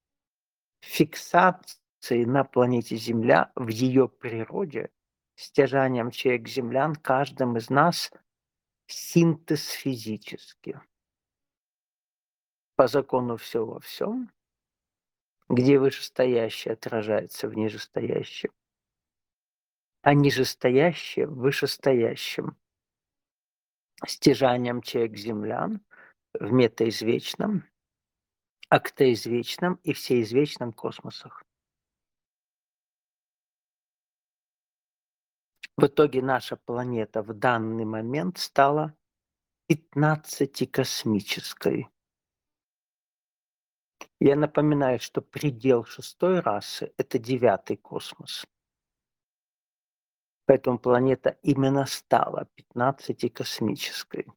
Фиксации на планете Земля в ее природе стяжанием человек-землян каждым из нас синтез физический. По закону все во всем, где вышестоящее отражается в нижестоящем, а нижестоящее в вышестоящем. Стяжанием человек-землян в метаизвечном, актоизвечном и всеизвечном космосах. В итоге наша планета в данный момент стала пятнадцатикосмической. Я напоминаю, что предел шестой расы – это девятый космос. Поэтому планета именно стала пятнадцатикосмической.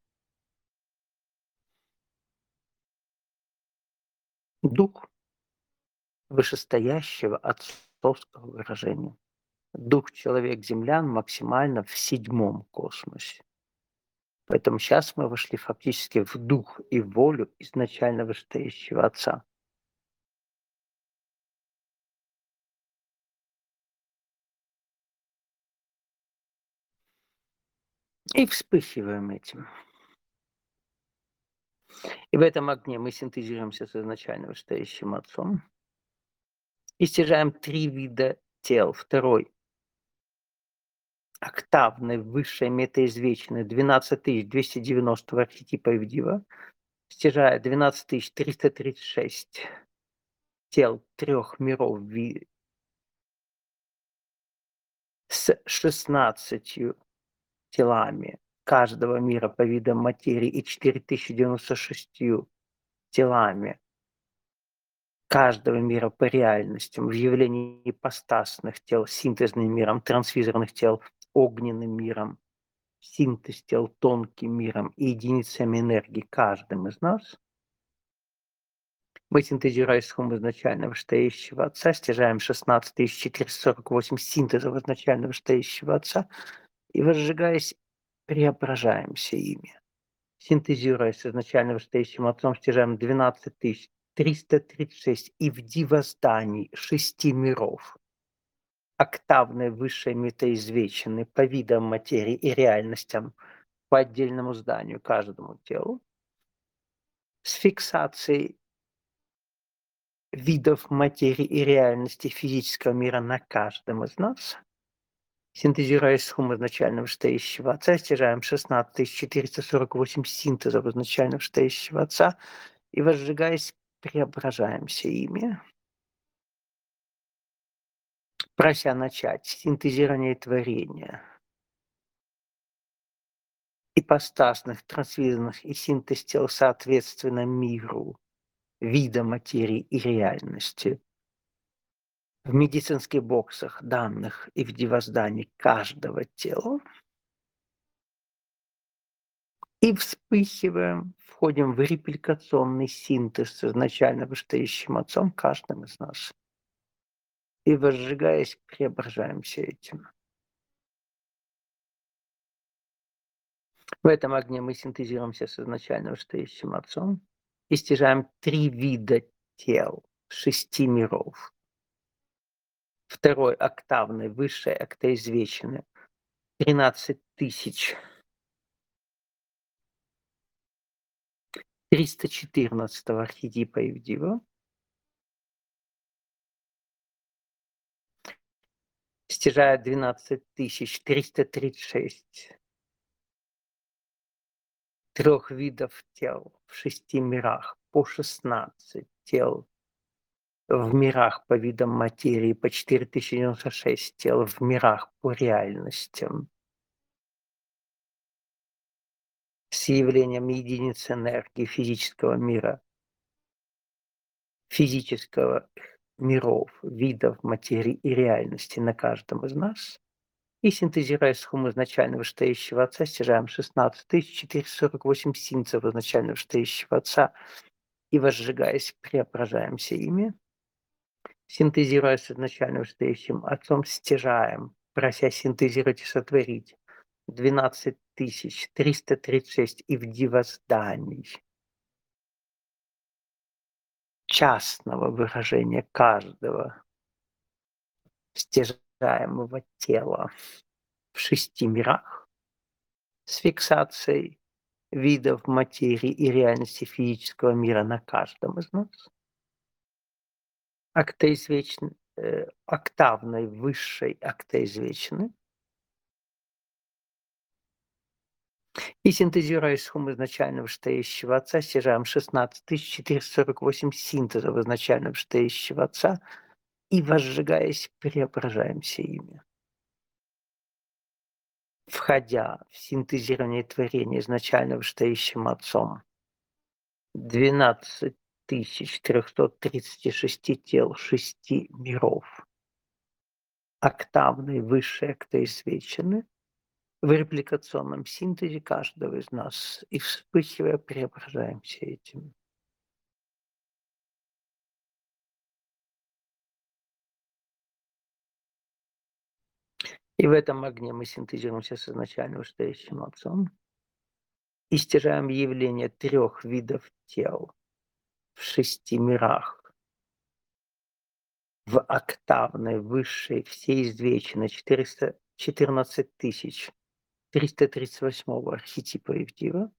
Дух вышестоящего отцовского выражения. Дух человек-землян максимально в седьмом космосе. Поэтому сейчас мы вошли фактически в дух и волю изначально вышестоящего Отца. И вспыхиваем этим. И в этом огне мы синтезируемся с изначально вышестоящим Отцом и стяжаем три вида тел. Второй – октавный, высшее, метаизвечное, двенадцать тысяч двести девяносто архетипа Ивдива, стяжая двенадцать тысяч триста тридцать шесть тел трех миров с шестнадцатью телами каждого мира по видам материи и четыре тысячи девяносто шестью телами каждого мира по реальностям, в явлении ипостасных тел, синтезным миром, трансвизорных тел, огненным миром, синтез тел тонким миром и единицами энергии каждым из нас, мы, синтезируя схему изначально вышестоящего Отца, стяжаем шестнадцать тысяч четыреста сорок восемь синтезов изначально вышестоящего Отца и, возжигаясь, преображаемся ими. Синтезируя с изначально вышестоящим Отцом, стяжаем двенадцать тысяч триста тридцать шесть ивдивозданий шести миров, октавные высшие метаизвеченные по видам материи и реальностям по отдельному зданию каждому телу, с фиксацией видов материи и реальности физического мира на каждом из нас, синтезируя схему изначально вышестоящего Отца, стяжаем шестнадцать тысяч четыреста сорок восемь синтезов изначально вышестоящего Отца и, возжигаясь, преображаемся ими, прося начать синтезирование творения, ипостасных, трансвизорных и синтез тел соответственно миру, вида материи и реальности, в медицинских боксах данных и в дивоздании каждого тела, и вспыхиваем, входим в репликационный синтез с изначально вышестоящим Отцом каждым из нас. И, возжигаясь, преображаемся этим. В этом огне мы синтезируемся с изначально вышестоящим Отцом и стяжаем три вида тел шести миров. Второй октавный, высшее октоизвеченное, тринадцать тысяч триста четырнадцатого архетипа Ивдива, стяжая двенадцать тысяч триста тридцать шесть трех видов тел в шести мирах по шестнадцать тел, в мирах по видам материи по четыре тысячи девяносто шесть тел, в мирах по реальностям с явлением единиц энергии физического мира, физического миров, видов материи и реальности на каждом из нас. И синтезируя схему изначально вышестоящего Отца, стяжаем шестнадцать тысяч четыреста сорок восемь синцев изначально вышестоящего Отца и, возжигаясь, преображаемся ими. Синтезируя с изначально вышестоящим Отцом, стяжаем, прося синтезировать и сотворить двенадцать тысяч триста тридцать шесть ивдивозданий частного выражения каждого стяжаемого тела в шести мирах с фиксацией видов материи и реальности физического мира на каждом из нас, октоизвечн, э, октавной высшей октоизвечны, и синтезируя схему изначально вышестоящего Отца, стяжаем шестнадцать тысяч четыреста сорок восемь синтезов изначально вышестоящего Отца и, возжигаясь, преображаемся ими. Входя в синтезирование творения изначально вышестоящим Отцом, двенадцать тысяч трёхсот тридцати шести тел шести миров октавной высшей октоизвечины в репликационном синтезе каждого из нас и, вспыхивая, преображаемся этим. И в этом огне мы синтезируемся с изначально вышестоящим Отцом и стяжаем явление трех видов тел в шести мирах в октавной высшей всеизвеченной четыреста четырнадцать тысяч триста тридцать восьмого архетипа Ивдива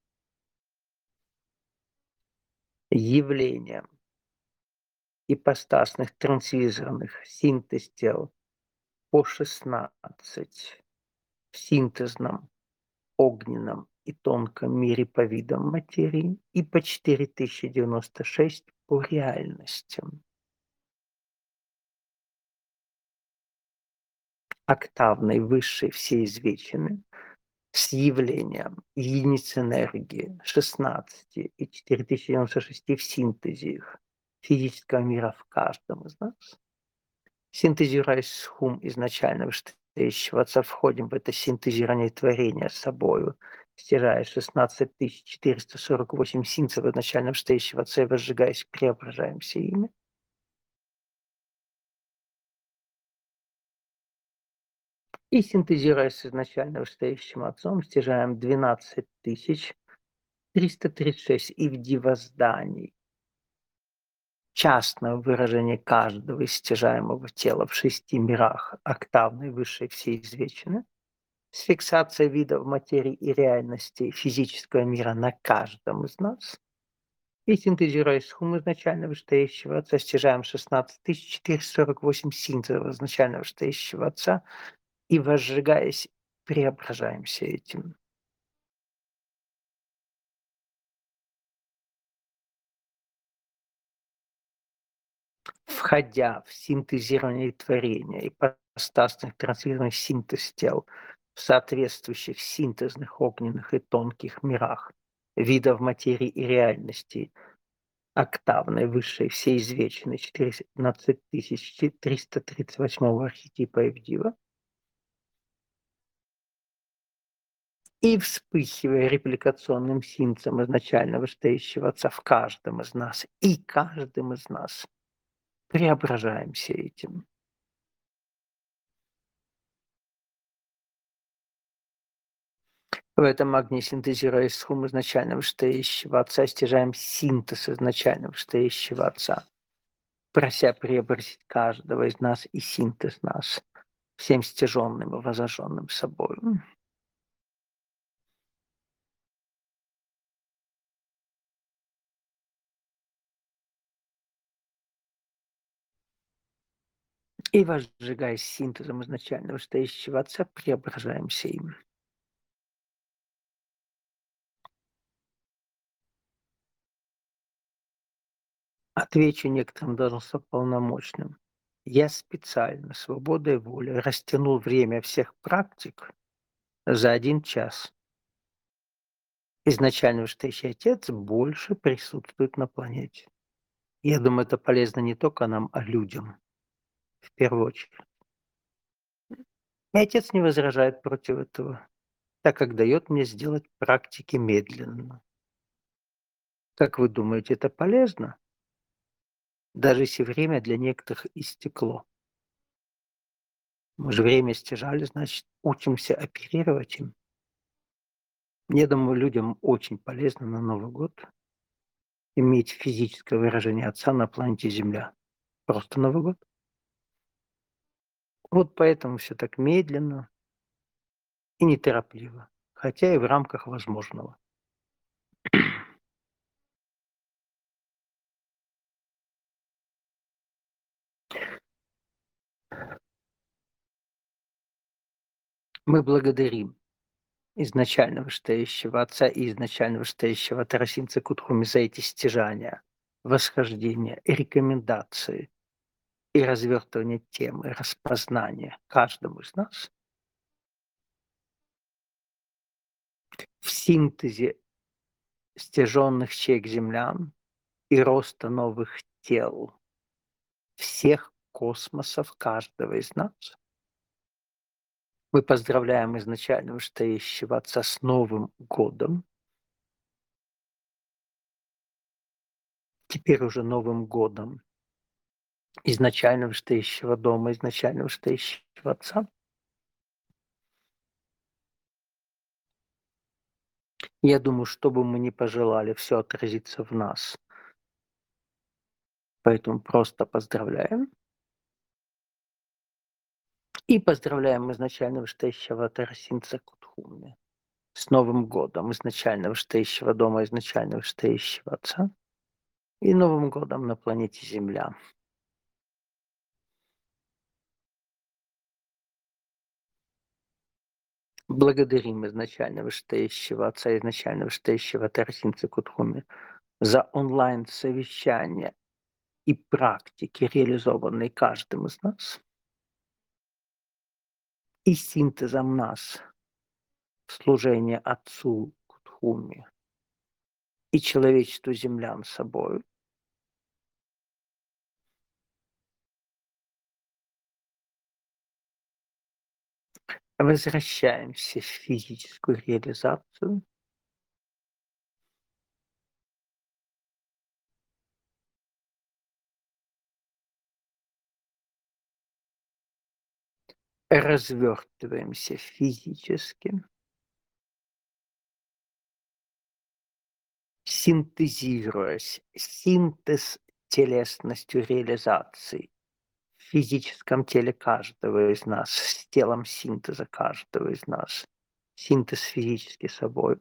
явлением ипостасных трансвизорных синтез тел по шестнадцать в синтезном, огненном и тонком мире по видам материи и по четыре тысячи девяносто шесть по реальностям. Октавной высшей всеизвеченной с явлением единиц энергии шестнадцать и четыре тысячи девяносто шесть в синтезе их физического мира в каждом из нас. Синтезируя схум изначально вышестоящего Отца, входим в это синтезирование творения с собою, стяжая шестнадцать тысяч четыреста сорок восемь синцев изначально вышестоящего Отца и, возжигаясь, преображаемся ими. И синтезируя с изначально вышестоящим Отцом, стяжаем двенадцать тысяч триста тридцать шесть ивдивозданий частного выражения каждого истяжаемого тела в шести мирах октавной высшей всеизвечины с фиксацией видов материи и реальности физического мира на каждом из нас. И синтезируя схему изначально вышестоящего Отца, стяжаем шестнадцать тысяч четыреста сорок восемь синтезов изначально вышестоящего Отца и, возжигаясь, преображаемся этим. Входя в синтезирование творения и ипостасных трансформированных синтез тел в соответствующих синтезных огненных и тонких мирах видов материи и реальности октавной высшей всеизвеченной четырнадцать тысяч триста тридцать восьмого архетипа Ивдива и, вспыхивая репликационным синтезом изначально вышестоящего Отца в каждом из нас и каждым из нас, преображаемся этим. В этом огне, синтезируя схему изначально вышестоящего Отца, стяжаем синтез изначально вышестоящего Отца, прося преобразить каждого из нас и синтез нас всем стяженным и возожженным собой. И, возжигаясь синтезом изначально вышестоящего Отца, преображаемся им. Отвечу некоторым должностно полномочным. Я специально свободой воли растянул время всех практик за один час. Изначально Вышестоящий Отец больше присутствует на планете. Я думаю, это полезно не только нам, а людям в первую очередь. И Отец не возражает против этого, так как дает мне сделать практики медленно. Как вы думаете, это полезно? Даже если время для некоторых истекло. Мы же время стяжали, значит, учимся оперировать им. Я думаю, людям очень полезно на Новый год иметь физическое выражение Отца на планете Земля. Просто Новый год. Вот поэтому все так медленно и неторопливо, хотя и в рамках возможного. Мы благодарим изначально вышестоящего Отца и изначально вышестоящего Тарасинца Кутхуми за эти стяжания, восхождения, рекомендации и развертывание темы, распознание каждому из нас в синтезе стяженных чек землян и роста новых тел всех космосов каждого из нас. Мы поздравляем изначально вышестоящего Отца с Новым годом. Теперь уже Новым годом изначально вышестоящего дома, изначально вышестоящего Отца. Я думаю, что бы мы ни пожелали, все отразится в нас. Поэтому просто поздравляем. И поздравляем изначально вышестоящего Тарасинца Кутхуми с Новым годом, изначально вышестоящего дома, изначально вышестоящего Отца и Новым годом на планете Земля. Благодарим изначально вышестоящего Отца, изначально вышестоящего Тарасинца Кутхуми за онлайн-совещания и практики, реализованные каждым из нас, и синтезом нас в служение Отцу Кутхуми и человечеству землян собою. Возвращаемся в физическую реализацию. Развертываемся физически. Синтезируясь, синтез телесностью реализации в физическом теле каждого из нас, с телом синтеза каждого из нас, синтез физически собой,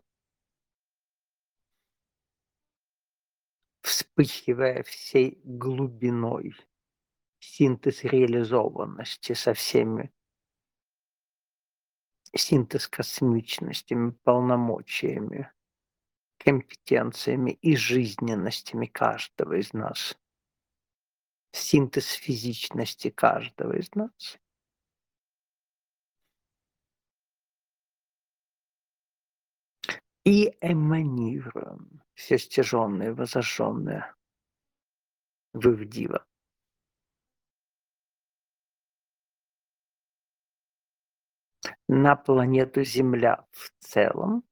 вспыхивая всей глубиной, синтез реализованности со всеми, синтез космичностями, полномочиями, компетенциями и жизненностями каждого из нас. Синтез физичности каждого из нас. И эманируем все стяжённое, возожжённое в Ивдива. На планету Земля в целом.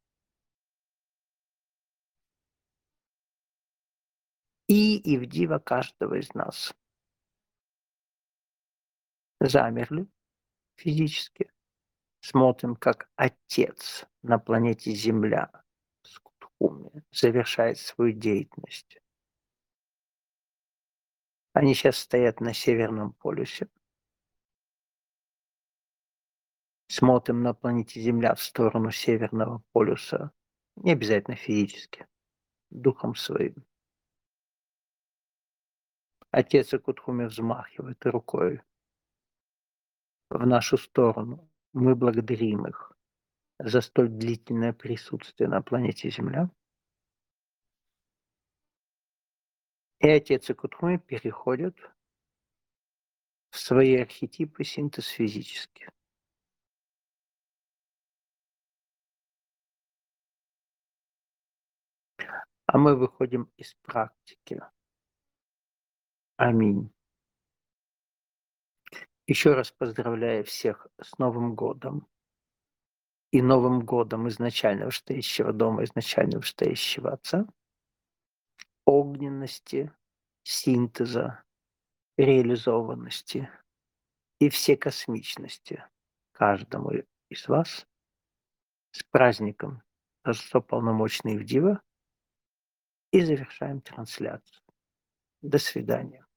И Ивдива каждого из нас. Замерли физически. Смотрим, как Отец на планете Земля с Кутхуми завершает свою деятельность. Они сейчас стоят на Северном полюсе. Смотрим на планете Земля в сторону Северного полюса. Не обязательно физически, духом своим. Отец Кутхуми взмахивает рукой в нашу сторону. Мы благодарим их за столь длительное присутствие на планете Земля. И Отец и Кутмой переходят в свои архетипы синтез физически. А мы выходим из практики. Аминь. Еще раз поздравляю всех с Новым годом. И Новым годом изначально вышестоящего дома, изначально вышестоящего Отца. Огненности, синтеза, реализованности и всекосмичности каждому из вас. С праздником Торжество Полномочный в Дива. И завершаем трансляцию. До свидания.